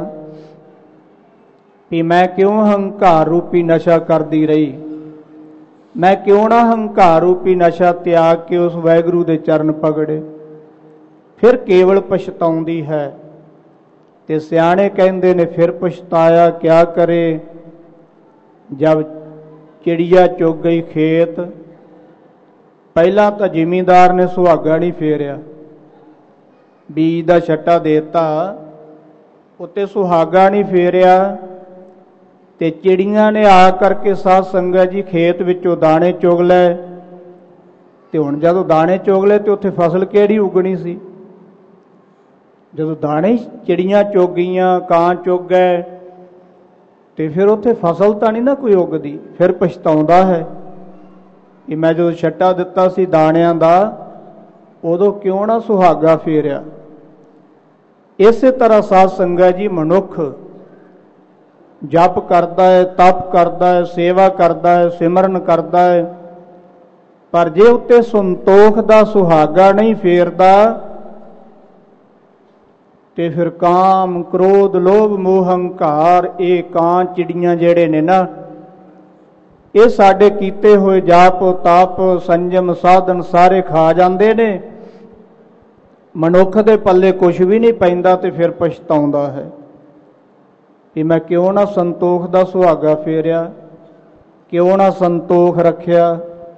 ਕਿ ਮੈਂ ਕਿਉਂ ਹੰਕਾਰ ਰੂਪੀ ਨਸ਼ਾ ਕਰਦੀ ਰਹੀ, ਮੈਂ ਕਿਉਂ ਨਾ ਹੰਕਾਰ ਰੂਪੀ ਨਸ਼ਾ ਤਿਆਗ ਕੇ ਉਸ ਵਾਹਿਗੁਰੂ ਦੇ ਚਰਨ ਪਗੜੇ। ਫਿਰ ਕੇਵਲ ਪਛਤਾਉਂਦੀ ਹੈ। ਤੇ ਸਿਆਣੇ ਕਹਿੰਦੇ ਨੇ, ਫਿਰ ਪਛਤਾਇਆ ਕਿਆ ਕਰੇ, ਜਦ ਚਿੜੀਆ ਚੁਗ ਗਈ ਖੇਤ। ਪਹਿਲਾਂ ਤਾਂ ਜ਼ਿਮੀਂਦਾਰ ਨੇ ਸੁਹਾਗਾ ਨਹੀਂ ਫੇਰਿਆ, ਬੀਜ ਦਾ ਛੱਟਾ ਦੇਤਾ, ਉੱਤੇ ਸੁਹਾਗਾ ਨਹੀਂ ਫੇਰਿਆ, ਤੇ ਚਿੜੀਆਂ ਨੇ ਆ ਕਰਕੇ ਸਾਧ ਸੰਗਤ ਜੀ ਖੇਤ ਵਿੱਚੋਂ ਦਾਣੇ ਚੁਗ ਲਏ। ਤੇ ਹੁਣ ਜਦੋਂ ਦਾਣੇ ਚੁਗ ਲਏ ਤੇ ਉੱਥੇ ਫਸਲ ਕਿਹੜੀ ਉਗਣੀ ਸੀ? ਜਦੋਂ ਦਾਣੇ ਚਿੜੀਆਂ ਚੁਗ ਗਈਆਂ, ਕਾਂ ਚੁਗ ਗਏ, ਤੇ ਫਿਰ ਉੱਥੇ ਫਸਲ ਤਾਂ ਨਹੀਂ ਨਾ ਕੋਈ ਉਗਦੀ। ਫਿਰ ਪਛਤਾਉਂਦਾ ਹੈ ਕਿ ਮੈਂ ਜਦੋਂ ਛੱਟਾ ਦਿੱਤਾ ਸੀ ਦਾਣਿਆਂ ਦਾ, ਉਦੋਂ ਕਿਉਂ ਨਾ ਸੁਹਾਗਾ ਫੇਰਿਆ। ਇਸੇ ਤਰ੍ਹਾਂ ਸਾਧ ਸੰਗਤ ਜੀ ਮਨੁੱਖ ਜਪ ਕਰਦਾ ਹੈ, ਤਪ ਕਰਦਾ ਹੈ, ਸੇਵਾ ਕਰਦਾ ਹੈ, ਸਿਮਰਨ ਕਰਦਾ ਹੈ, ਪਰ ਜੇ ਉੱਤੇ ਸੰਤੋਖ ਦਾ ਸੁਹਾਗਾ ਨਹੀਂ ਫੇਰਦਾ, ਤੇ ਫਿਰ ਕਾਮ ਕ੍ਰੋਧ ਲੋਭ ਮੋਹ ਹੰਕਾਰ, ਇਹ ਕਾਂ ਚਿੜੀਆਂ ਜਿਹੜੇ ਨੇ ਨਾ, ਇਹ ਸਾਡੇ ਕੀਤੇ ਹੋਏ ਜਾਪ ਤਪ ਸੰਜਮ ਸਾਧਨ ਸਾਰੇ ਖਾ ਜਾਂਦੇ ਨੇ। ਮਨੁੱਖ ਦੇ ਪੱਲੇ ਕੁਛ ਵੀ ਨਹੀਂ ਪੈਂਦਾ, ਤੇ ਫਿਰ ਪਛਤਾਉਂਦਾ ਹੈ ਕਿ ਮੈਂ ਕਿਉਂ ਨਾ ਸੰਤੋਖ ਦਾ ਸੁਹਾਗਾ ਫੇਰਿਆ, ਕਿਉਂ ਨਾ ਸੰਤੋਖ ਰੱਖਿਆ।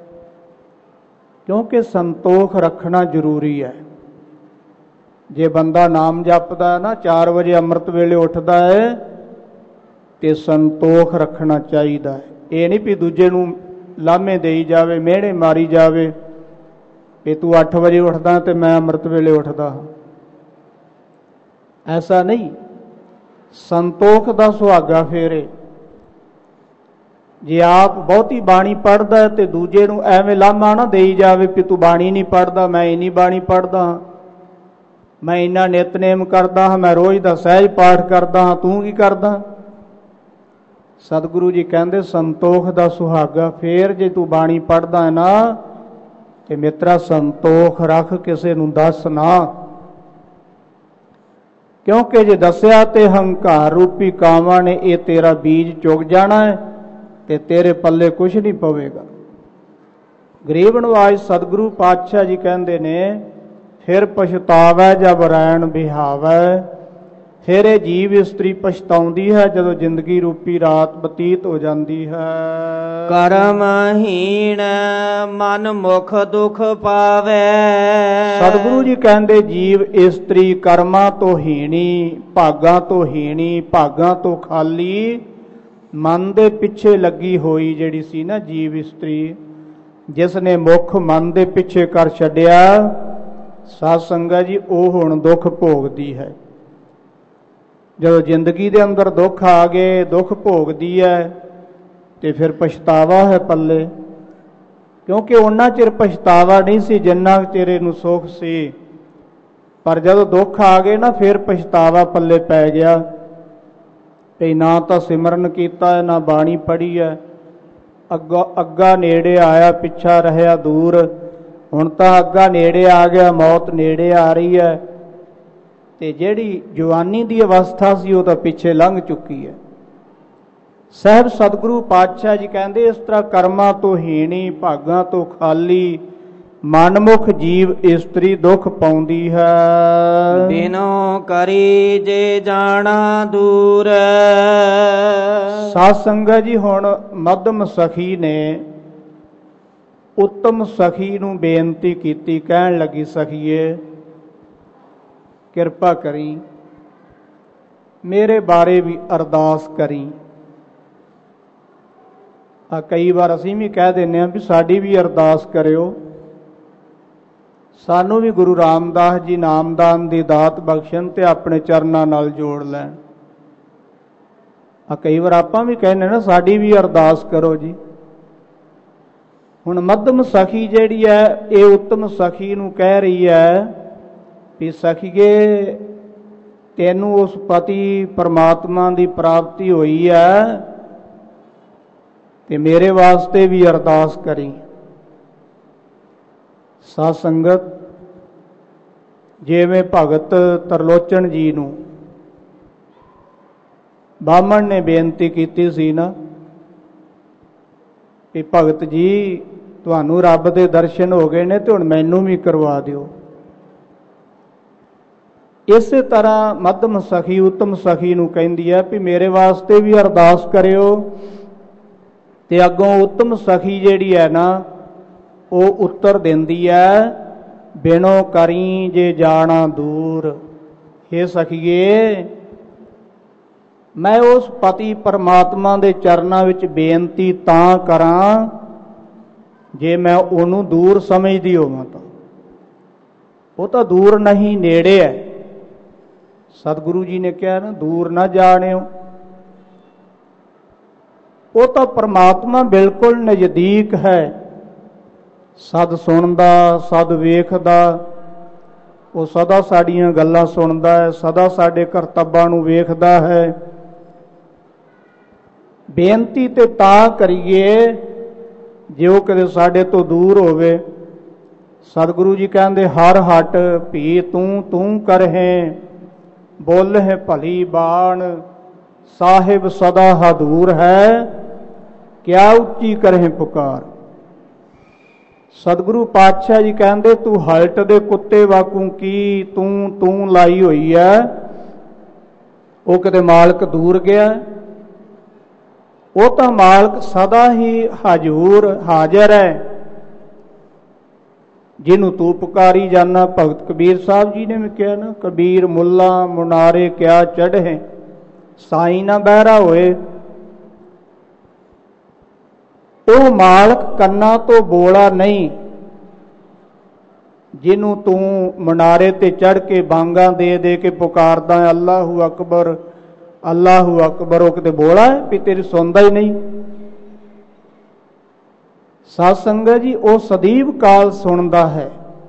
ਕਿਉਂਕਿ ਸੰਤੋਖ ਰੱਖਣਾ ਜ਼ਰੂਰੀ ਹੈ। ਜੇ ਬੰਦਾ ਨਾਮ ਜਪਦਾ ਨਾ, ਚਾਰ ਵਜੇ ਅੰਮ੍ਰਿਤ ਵੇਲੇ ਉੱਠਦਾ ਹੈ, ਤੇ ਸੰਤੋਖ ਰੱਖਣਾ ਚਾਹੀਦਾ ਹੈ। ਇਹ ਨਹੀਂ ਵੀ ਦੂਜੇ ਨੂੰ ਲਾਮੇ ਦੇਈ ਜਾਵੇ, ਮਿਹਣੇ ਮਾਰੀ ਜਾਵੇ ਕਿ ਤੂੰ ਅੱਠ ਵਜੇ ਉੱਠਦਾ ਤੇ ਮੈਂ ਅੰਮ੍ਰਿਤ ਵੇਲੇ ਉੱਠਦਾ ਹਾਂ। ਐਸਾ ਨਹੀਂ। ਸੰਤੋਖ ਦਾ ਸੁਹਾਗਾ ਫੇਰੇ। ਜੇ ਆਪ ਬਹੁਤੀ ਬਾਣੀ ਪੜ੍ਹਦਾ ਤੇ ਦੂਜੇ ਨੂੰ ਐਵੇਂ ਲਾਮਾ ਨਾ ਦੇਈ ਜਾਵੇ ਵੀ ਤੂੰ ਬਾਣੀ ਨਹੀਂ ਪੜ੍ਹਦਾ, ਮੈਂ ਇੰਨੀ ਬਾਣੀ ਪੜ੍ਹਦਾ ਹਾਂ, ਮੈਂ ਇੰਨਾ ਨਿਤਨੇਮ ਕਰਦਾ ਹਾਂ, ਮੈਂ ਰੋਜ਼ ਦਾ ਸਹਿਜ ਪਾਠ ਕਰਦਾ ਹਾਂ, ਤੂੰ ਕੀ ਕਰਦਾ। ਸਤਿਗੁਰੂ ਜੀ ਕਹਿੰਦੇ ਸੰਤੋਖ ਦਾ ਸੁਹਾਗਾ ਫੇਰ। ਜੇ ਤੂੰ ਬਾਣੀ ਪੜ੍ਹਦਾ ਹੈ ਨਾ, ਤੇ ਮਿੱਤਰਾ ਸੰਤੋਖ ਰੱਖ, ਕਿਸੇ ਨੂੰ ਦੱਸ ਨਾ। ਕਿਉਂਕਿ ਜੇ ਦੱਸਿਆ ਤੇ ਹੰਕਾਰ ਰੂਪੀ ਕਾਵਾਂ ਨੇ ਇਹ ਤੇਰਾ ਬੀਜ ਚੁਗ ਜਾਣਾ ਹੈ, ਤੇ ਤੇਰੇ ਪੱਲੇ ਕੁਛ ਨਹੀਂ ਪਵੇਗਾ। ਗਰੀਬ ਨਵਾਜ ਸਤਿਗੁਰੂ ਪਾਤਸ਼ਾਹ ਜੀ ਕਹਿੰਦੇ ਨੇ, ਫਿਰ ਪਛਤਾਵੈ ਜਬ ਰੈਣ ਬਿਹਾਵੈ। ਫਿਰ ਇਹ ਜੀਵ ਇਸਤਰੀ ਪਛਤਾਉਂਦੀ ਹੈ ਜਦੋਂ ਜ਼ਿੰਦਗੀ ਰੂਪੀ ਰਾਤ ਬਤੀਤ ਹੋ ਜਾਂਦੀ ਹੈ। ਕਰਮਹੀਣ ਮਨ ਮੁਖ ਦੁਖ ਪਾਵੈ। ਸਤਿਗੁਰੂ ਜੀ ਕਹਿੰਦੇ ਜੀਵ ਇਸਤਰੀ ਕਰਮਾਂ ਤੋਂ ਹੀਣੀ, ਭਾਗਾਂ ਤੋਂ ਹੀਣੀ, ਭਾਗਾਂ ਤੋਂ ਖਾਲੀ, ਮਨ ਦੇ ਪਿੱਛੇ ਲੱਗੀ ਹੋਈ ਜਿਹੜੀ ਸੀ ਨਾ ਜੀਵ ਇਸਤਰੀ, ਜਿਸ ਨੇ ਮੁੱਖ ਮਨ ਦੇ ਪਿੱਛੇ ਕਰ ਛੱਡਿਆ, ਸਾਧ ਸੰਗਤ ਜੀ ਉਹ ਹੁਣ ਦੁੱਖ ਭੋਗਦੀ ਹੈ। ਜਦੋਂ ਜ਼ਿੰਦਗੀ ਦੇ ਅੰਦਰ ਦੁੱਖ ਆ ਗਏ, ਦੁੱਖ ਭੋਗਦੀ ਹੈ, ਤੇ ਫਿਰ ਪਛਤਾਵਾ ਹੈ ਪੱਲੇ, ਕਿਉਂਕਿ ਉਹਨਾਂ ਚਿਰ ਪਛਤਾਵਾ ਨਹੀਂ ਸੀ ਜਿੰਨਾ ਚਿਰ ਇਹਨੂੰ ਸੁੱਖ ਸੀ। ਪਰ ਜਦੋਂ ਦੁੱਖ ਆ ਗਏ ਨਾ, ਫਿਰ ਪਛਤਾਵਾ ਪੱਲੇ ਪੈ ਗਿਆ ਤੇ ਨਾ ਤਾਂ ਸਿਮਰਨ ਕੀਤਾ ਹੈ, ਨਾ ਬਾਣੀ ਪੜ੍ਹੀ ਹੈ। ਅੱਗਾ ਅੱਗਾ ਨੇੜੇ ਆਇਆ, ਪਿੱਛਾ ਰਹਿਆ ਦੂਰ। ਹੁਣ ਤਾਂ ਅੱਗਾ ਨੇੜੇ ਆ ਗਿਆ, ਮੌਤ ਨੇੜੇ ਆ ਰਹੀ ਹੈ, ਤੇ ਜਿਹੜੀ ਜਵਾਨੀ ਦੀ ਅਵਸਥਾ ਸੀ ਉਹ ਤਾਂ ਪਿੱਛੇ ਲੰਘ ਚੁੱਕੀ ਹੈ। ਸਾਹਿਬ ਸਤਿਗੁਰੂ ਪਾਤਸ਼ਾਹ ਜੀ ਕਹਿੰਦੇ, ਇਸ ਤਰ੍ਹਾਂ ਕਰਮਾਂ ਤੋਂ ਹੀਣੀ, ਭਾਗਾਂ ਤੋਂ ਖਾਲੀ ਮਨਮੁਖ ਜੀਵ ਇਸਤਰੀ ਦੁੱਖ ਪਾਉਂਦੀ ਹੈ। ਬਿਨੋ ਕਰੀ ਜੇ ਜਾਣਾ ਦੂਰ। ਸਾਧ ਸੰਗਤ ਜੀ, ਹੁਣ ਮੱਧਮ ਸਖੀ ਨੇ ਉੱਤਮ ਸਖੀ ਨੂੰ ਬੇਨਤੀ ਕੀਤੀ, ਕਹਿਣ ਲੱਗੀ, ਸਖੀਏ ਕਿਰਪਾ ਕਰੀ, ਮੇਰੇ ਬਾਰੇ ਵੀ ਅਰਦਾਸ ਕਰੀ। ਆ ਕਈ ਵਾਰ ਅਸੀਂ ਵੀ ਕਹਿ ਦਿੰਦੇ ਹਾਂ ਵੀ ਸਾਡੀ ਵੀ ਅਰਦਾਸ ਕਰਿਓ, ਸਾਨੂੰ ਵੀ ਗੁਰੂ ਰਾਮਦਾਸ ਜੀ ਨਾਮਦਾਨ ਦੀ ਦਾਤ ਬਖਸ਼ਣ ਤੇ ਆਪਣੇ ਚਰਨਾਂ ਨਾਲ ਜੋੜ ਲੈਣ। ਆ ਕਈ ਵਾਰ ਆਪਾਂ ਵੀ ਕਹਿੰਦੇ ਨਾ, ਸਾਡੀ ਵੀ ਅਰਦਾਸ ਕਰੋ ਜੀ। ਹੁਣ ਮੱਧਮ ਸਖੀ ਜਿਹੜੀ ਹੈ, ਇਹ ਉੱਤਮ ਸਖੀ ਨੂੰ ਕਹਿ ਰਹੀ ਹੈ ਵੀ ਸਖੀਏ, ਤੈਨੂੰ ਉਸ ਪਤੀ ਪਰਮਾਤਮਾ ਦੀ ਪ੍ਰਾਪਤੀ ਹੋਈ ਹੈ ਤੇ ਮੇਰੇ ਵਾਸਤੇ ਵੀ ਅਰਦਾਸ ਕਰੀ। ਸਾਧ ਸੰਗਤ, ਜਿਵੇਂ ਭਗਤ ਤਰਲੋਚਨ ਜੀ ਨੂੰ ਬਾਹਮਣ ਨੇ ਬੇਨਤੀ ਕੀਤੀ ਸੀ ਨਾ ਕਿ ਭਗਤ ਜੀ, ਤੁਹਾਨੂੰ ਰੱਬ ਦੇ ਦਰਸ਼ਨ ਹੋ ਗਏ ਨੇ ਤੇ ਹੁਣ ਮੈਨੂੰ ਵੀ ਕਰਵਾ ਦਿਓ। ਇਸੇ ਤਰ੍ਹਾਂ ਮੱਧਮ ਸਖੀ ਉੱਤਮ ਸਖੀ ਨੂੰ ਕਹਿੰਦੀ ਹੈ ਵੀ ਮੇਰੇ ਵਾਸਤੇ ਵੀ ਅਰਦਾਸ ਕਰਿਓ। ਤੇ ਅੱਗੋਂ ਉੱਤਮ ਸਖੀ ਜਿਹੜੀ ਹੈ ਨਾ, ਉਹ ਉੱਤਰ ਦਿੰਦੀ ਹੈ, ਬਿਨੋ ਕਰੀ ਜੇ ਜਾਣਾ ਦੂਰ। ਹੇ ਸਖੀਏ, ਮੈਂ ਉਸ ਪਤੀ ਪਰਮਾਤਮਾ ਦੇ ਚਰਨਾਂ ਵਿੱਚ ਬੇਨਤੀ ਤਾਂ ਕਰਾਂ ਜੇ ਮੈਂ ਉਹਨੂੰ ਦੂਰ ਸਮਝਦੀ ਹੋਵਾਂ ਤਾਂ। ਉਹ ਤਾਂ ਦੂਰ ਨਹੀਂ, ਨੇੜੇ ਹੈ। ਸਤਿਗੁਰੂ ਜੀ ਨੇ ਕਿਹਾ ਨਾ, ਦੂਰ ਨਾ ਜਾਣਿਓ। ਉਹ ਤਾਂ ਪਰਮਾਤਮਾ ਬਿਲਕੁਲ ਨਜ਼ਦੀਕ ਹੈ, ਸਦ ਸੁਣਦਾ, ਸਦ ਵੇਖਦਾ। ਉਹ ਸਦਾ ਸਾਡੀਆਂ ਗੱਲਾਂ ਸੁਣਦਾ ਹੈ, ਸਦਾ ਸਾਡੇ ਕਰਤੱਵਾਂ ਨੂੰ ਵੇਖਦਾ ਹੈ। ਬੇਨਤੀ ਤੇ ਤਾਂ ਕਰੀਏ ਜੇ ਉਹ ਕਦੇ ਸਾਡੇ ਤੋਂ ਦੂਰ ਹੋਵੇ। ਸਤਿਗੁਰੂ ਜੀ ਕਹਿੰਦੇ, ਹਰ ਹਟ ਭੀ ਤੂੰ ਤੂੰ ਕਰਹਿ, ਬੋਲਹਿ ਭਲੀ ਬਾਣ, ਸਾਹਿਬ ਸਦਾ ਹਦੂਰ ਹੈ, ਕਿਆ ਉੱਚੀ ਕਰਹਿ ਪੁਕਾਰ। ਸਤਿਗੁਰੂ ਪਾਤਸ਼ਾਹ ਜੀ ਕਹਿੰਦੇ, ਤੂੰ ਹਲਟ ਦੇ ਕੁੱਤੇ ਵਾਂਗੂ ਕੀ ਤੂੰ ਤੂੰ ਲਾਈ ਹੋਈ ਹੈ। ਉਹ ਕਦੇ ਮਾਲਕ ਦੂਰ ਗਿਆ? ਉਹ ਤਾਂ ਮਾਲਕ ਸਦਾ ਹੀ ਹਜ਼ੂਰ ਹਾਜ਼ਰ ਹੈ, ਜਿਹਨੂੰ ਤੂੰ ਪੁਕਾਰੀ ਜਾਨਾ। ਭਗਤ ਕਬੀਰ ਸਾਹਿਬ ਜੀ ਨੇ ਵੀ ਕਿਹਾ ਨਾ, ਕਬੀਰ ਮੁੱਲਾ ਮੁਨਾਰੇ ਕਿਆ ਚੜ੍ਹੇ, ਸਾਈਂ ਨਾ ਬਹਿਰਾ ਹੋਏ। ਉਹ ਮਾਲਕ ਕੰਨਾਂ ਤੋਂ ਬੋਲਾ ਨਹੀਂ, ਜਿਹਨੂੰ ਤੂੰ ਮਨਾਰੇ ਤੇ ਚੜ੍ਹ ਕੇ ਬਾਂਗਾਂ ਦੇ ਦੇ ਕੇ ਪੁਕਾਰਦਾ, ਅੱਲਾਹੂ ਅਕਬਰ ਅੱਲਾਹੂ ਅਕਬਰ। ਉਹ ਕਿਤੇ ਬੋਲਾ ਹੈ ਵੀ ਤੇਰੀ ਸੁਣਦਾ ਹੀ ਨਹੀਂ। ਸਾਧ ਸੰਗਤ ਜੀ, ਉਹ ਸਦੀਵ ਕਾਲ ਸੁਣਦਾ ਹੈ।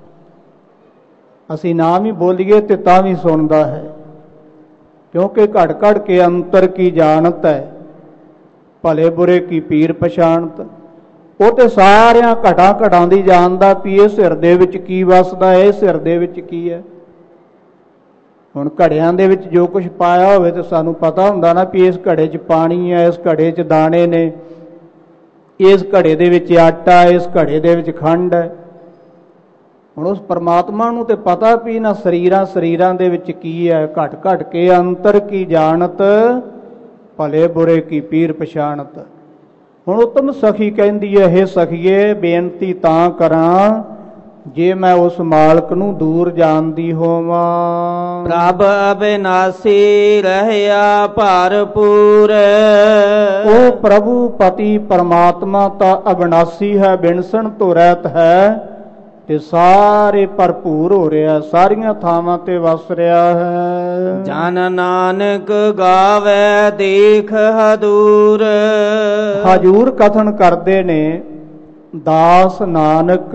ਅਸੀਂ ਨਾ ਵੀ ਬੋਲੀਏ ਤੇ ਤਾਂ ਵੀ ਸੁਣਦਾ ਹੈ, ਕਿਉਂਕਿ ਘੜ ਘੜ ਕੇ ਅੰਤਰ ਕੀ ਜਾਣਤ ਹੈ, ਭਲੇ ਬੁਰੇ ਕੀ ਪੀਰ ਪਛਾਣਤ। ਉਹ ਤੇ ਸਾਰਿਆਂ ਘਟਾਂ ਘਟਾਂ ਦੀ ਜਾਣਦਾ ਵੀ ਇਸ ਹਿਰਦੇ ਵਿੱਚ ਕੀ ਵਸਦਾ ਹੈ, ਇਸ ਹਿਰਦੇ ਵਿੱਚ ਕੀ ਹੈ। ਹੁਣ ਘੜਿਆਂ ਦੇ ਵਿੱਚ ਜੋ ਕੁਝ ਪਾਇਆ ਹੋਵੇ ਤੇ ਸਾਨੂੰ ਪਤਾ ਹੁੰਦਾ ਨਾ ਵੀ ਇਸ ਘੜੇ 'ਚ ਪਾਣੀ ਹੈ, ਇਸ ਘੜੇ 'ਚ ਦਾਣੇ ਨੇ, ਇਸ ਘੜੇ ਦੇ ਵਿੱਚ ਆਟਾ, ਇਸ ਘੜੇ ਦੇ ਵਿੱਚ ਖੰਡ ਹੈ। ਹੁਣ ਉਸ ਪਰਮਾਤਮਾ ਨੂੰ ਤੇ ਪਤਾ ਵੀ ਨਾ ਸਰੀਰਾਂ ਸਰੀਰਾਂ ਦੇ ਵਿੱਚ ਕੀ ਹੈ। ਘਟ ਘਟ ਕੇ ਅੰਤਰ ਕੀ ਜਾਣਤ, ਭਲੇ ਬੁਰੇ ਕੀ ਪੀਰ ਪਛਾਣਤ। ਹੁਣ ਉੱਤਮ ਸਖੀ ਕਹਿੰਦੀ ਹੈ, ਹੇ ਸਖੀਏ, ਬੇਨਤੀ ਤਾਂ ਕਰਾਂ ਜੇ ਮੈਂ ਉਸ ਮਾਲਕ ਨੂੰ ਦੂਰ ਜਾਣਦੀ ਹੋਵਾਂ। ਪ੍ਰਭ ਅਬਿਨਾਸੀ ਰਹਿਆ ਭਰਪੂਰ। ਉਹ ਪ੍ਰਭੂ ਪਤੀ ਪਰਮਾਤਮਾ ਤਾਂ ਅਬਿਨਾਸੀ ਹੈ, ਬਿਨਸਣ ਤੋਂ ਰਹਿਤ ਹੈ ਤੇ ਸਾਰੇ ਭਰਪੂਰ ਹੋ ਰਿਹਾ, ਸਾਰੀਆਂ ਥਾਵਾਂ ਤੇ ਵਸ ਰਿਹਾ ਹੈ। ਜਨ ਨਾਨਕ ਗਾਵੇ ਦੇਖ ਹਦੂਰ। ਹਜੂਰ ਕਥਨ ਕਰਦੇ ਨੇ, ਦਾਸ ਨਾਨਕ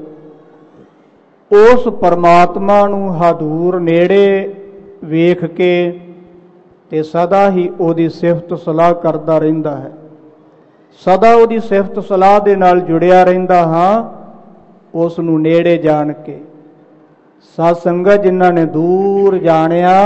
ਉਸ ਪਰਮਾਤਮਾ ਨੂੰ ਹਦੂਰ ਨੇੜੇ ਵੇਖ ਕੇ ਤੇ ਸਦਾ ਹੀ ਉਹਦੀ ਸਿਫਤ ਸਲਾਹ ਕਰਦਾ ਰਹਿੰਦਾ ਹੈ। ਸਦਾ ਉਹਦੀ ਸਿਫਤ ਸਲਾਹ ਦੇ ਨਾਲ ਜੁੜਿਆ ਰਹਿੰਦਾ ਹਾਂ, ਉਸ ਨੂੰ ਨੇੜੇ ਜਾਣ ਕੇ। ਸਾਧ ਸੰਗਤ ਜਿਨ੍ਹਾਂ ਨੇ ਦੂਰ ਜਾਣਿਆ,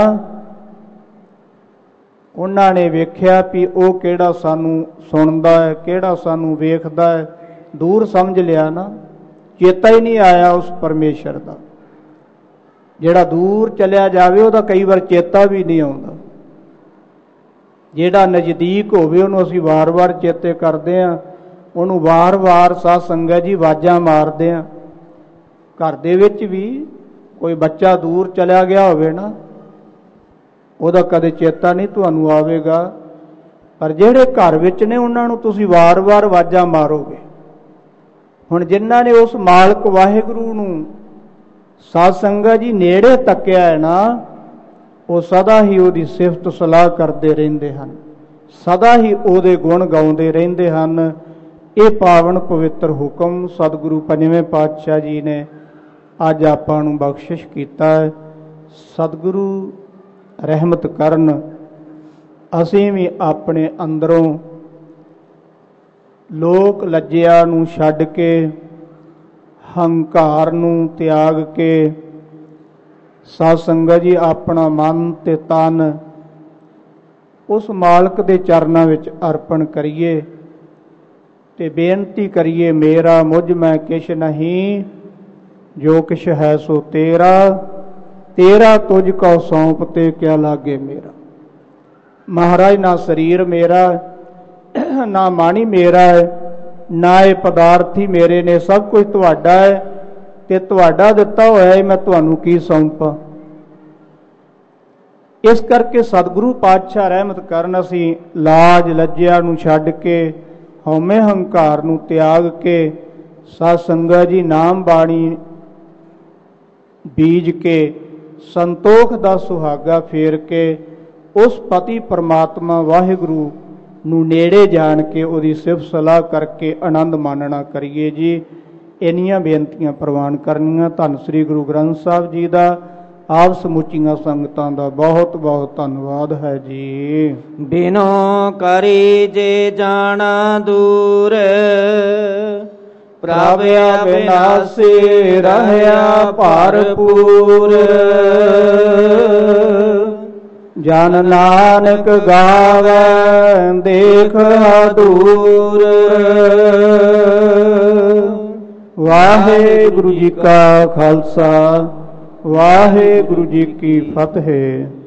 ਉਹਨਾਂ ਨੇ ਵੇਖਿਆ ਵੀ ਉਹ ਕਿਹੜਾ ਸਾਨੂੰ ਸੁਣਦਾ ਹੈ, ਕਿਹੜਾ ਸਾਨੂੰ ਵੇਖਦਾ ਹੈ। ਦੂਰ ਸਮਝ ਲਿਆ ਨਾ, ਚੇਤਾ ਹੀ ਨਹੀਂ ਆਇਆ ਉਸ ਪਰਮੇਸ਼ਰ ਦਾ। ਜਿਹੜਾ ਦੂਰ ਚਲਿਆ ਜਾਵੇ ਉਹਦਾ ਕਈ ਵਾਰ ਚੇਤਾ ਵੀ ਨਹੀਂ ਆਉਂਦਾ। ਜਿਹੜਾ ਨਜ਼ਦੀਕ ਹੋਵੇ ਉਹਨੂੰ ਅਸੀਂ ਵਾਰ-ਵਾਰ ਚੇਤੇ ਕਰਦੇ ਹਾਂ, ਉਹਨੂੰ ਵਾਰ-ਵਾਰ ਸਾਧ ਸੰਗਤ ਜੀ ਆਵਾਜ਼ਾਂ ਮਾਰਦੇ ਹਾਂ। ਘਰ ਦੇ ਵਿੱਚ ਵੀ ਕੋਈ ਬੱਚਾ ਦੂਰ ਚਲਿਆ ਗਿਆ ਹੋਵੇ ਨਾ, ਉਹਦਾ ਕਦੇ ਚੇਤਾ ਨਹੀਂ ਤੁਹਾਨੂੰ ਆਵੇਗਾ, ਪਰ ਜਿਹੜੇ ਘਰ ਵਿੱਚ ਨੇ ਉਹਨਾਂ ਨੂੰ ਤੁਸੀਂ ਵਾਰ-ਵਾਰ ਆਵਾਜ਼ਾਂ ਮਾਰੋਗੇ। ਹੁਣ ਜਿਨ੍ਹਾਂ ਨੇ ਉਸ ਮਾਲਕ ਵਾਹਿਗੁਰੂ ਨੂੰ ਸਾਧ ਸੰਗਤ ਜੀ ਨੇੜੇ ਤੱਕਿਆ ਹੈ ਨਾ, ਉਹ ਸਦਾ ਹੀ ਉਹਦੀ ਸਿਫਤ ਸਲਾਹ ਕਰਦੇ ਰਹਿੰਦੇ ਹਨ, ਸਦਾ ਹੀ ਉਹਦੇ ਗੁਣ ਗਾਉਂਦੇ ਰਹਿੰਦੇ ਹਨ। ਇਹ ਪਾਵਨ ਪਵਿੱਤਰ ਹੁਕਮ ਸਤਿਗੁਰੂ ਪੰਜਵੇਂ ਪਾਤਸ਼ਾਹ ਜੀ ਨੇ ਅੱਜ ਆਪਾਂ ਨੂੰ ਬਖਸ਼ਿਸ਼ ਕੀਤਾ ਹੈ। ਸਤਿਗੁਰੂ ਰਹਿਮਤ ਕਰਨ, ਅਸੀਂ ਵੀ ਆਪਣੇ ਅੰਦਰੋਂ ਲੋਕ ਲੱਜਿਆ ਨੂੰ ਛੱਡ ਕੇ, ਹੰਕਾਰ ਨੂੰ ਤਿਆਗ ਕੇ, ਸਾਧ ਸੰਗਤ ਜੀ ਆਪਣਾ ਮਨ ਤੇ ਤਨ ਉਸ ਮਾਲਕ ਦੇ ਚਰਨਾਂ ਵਿੱਚ ਅਰਪਣ ਕਰੀਏ ਤੇ ਬੇਨਤੀ ਕਰੀਏ, ਮੇਰਾ ਮੁਝ ਮੈਂ ਕਿਛ ਨਹੀਂ, ਜੋ ਕਿਛ ਹੈ ਸੋ ਤੇਰਾ, ਤੇਰਾ ਤੁਝ ਕੋ ਸੌਂਪ ਤੇ ਕਿਆ ਲਾਗੇ ਮੇਰਾ। ਮਹਾਰਾਜ ਨਾ ਸਰੀਰ ਮੇਰਾ, ਨਾ ਮਾਣੀ ਮੇਰਾ ਹੈ, ਨਾ ਇਹ ਪਦਾਰਥ ਹੀ ਮੇਰੇ ਨੇ, ਸਭ ਕੁਝ ਤੁਹਾਡਾ ਹੈ ਤੇ ਤੁਹਾਡਾ ਦਿੱਤਾ ਹੋਇਆ ਹੈ, ਮੈਂ ਤੁਹਾਨੂੰ ਕੀ ਸੌਂਪਾਂ। ਇਸ ਕਰਕੇ ਸਤਿਗੁਰੂ ਪਾਤਸ਼ਾਹ ਰਹਿਮਤ ਕਰਨ, ਅਸੀਂ ਲਾਜ ਲੱਜਿਆ ਨੂੰ ਛੱਡ ਕੇ, ਹਉਮੈ ਹੰਕਾਰ ਨੂੰ ਤਿਆਗ ਕੇ, ਸਾਧ ਸੰਗਤ ਜੀ ਨਾਮ ਬਾਣੀ ਬੀਜ ਕੇ, ਸੰਤੋਖ ਦਾ ਸੁਹਾਗਾ ਫੇਰ ਕੇ, ਉਸ ਪਤੀ ਪਰਮਾਤਮਾ ਵਾਹਿਗੁਰੂ ਨੂੰ ਨੇੜੇ ਜਾਣ ਕੇ ਉਹਦੀ ਸਿਫਤ ਸਲਾਹ ਕਰਕੇ ਆਨੰਦ ਮਾਣਨਾ ਕਰੀਏ ਜੀ। ਇੰਨੀਆਂ ਬੇਨਤੀਆਂ ਪ੍ਰਵਾਨ ਕਰਨੀਆਂ। ਧੰਨ ਸ੍ਰੀ ਗੁਰੂ ਗ੍ਰੰਥ ਸਾਹਿਬ ਜੀ ਦਾ, ਆਪ ਸਮੁੱਚੀਆਂ ਸੰਗਤਾਂ ਦਾ ਬਹੁਤ ਬਹੁਤ ਧੰਨਵਾਦ ਹੈ ਜੀ। ਬਿਨੋ ਕਰੀ ਜੇ ਜਾਣਾ ਦੂਰ, ਪ੍ਰਭ ਅਬਿਨਾਸੀ ਰਹਿਆ ਭਰਪੂਰ। ਜਨ ਨਾਨਕ ਗਾਵੇ ਦੇਖ ਹਦੂਰ। ਵਾਹਿਗੁਰੂ ਜੀ ਕਾ ਖਾਲਸਾ, ਵਾਹਿਗੁਰੂ ਜੀ ਕੀ ਫਤਿਹ।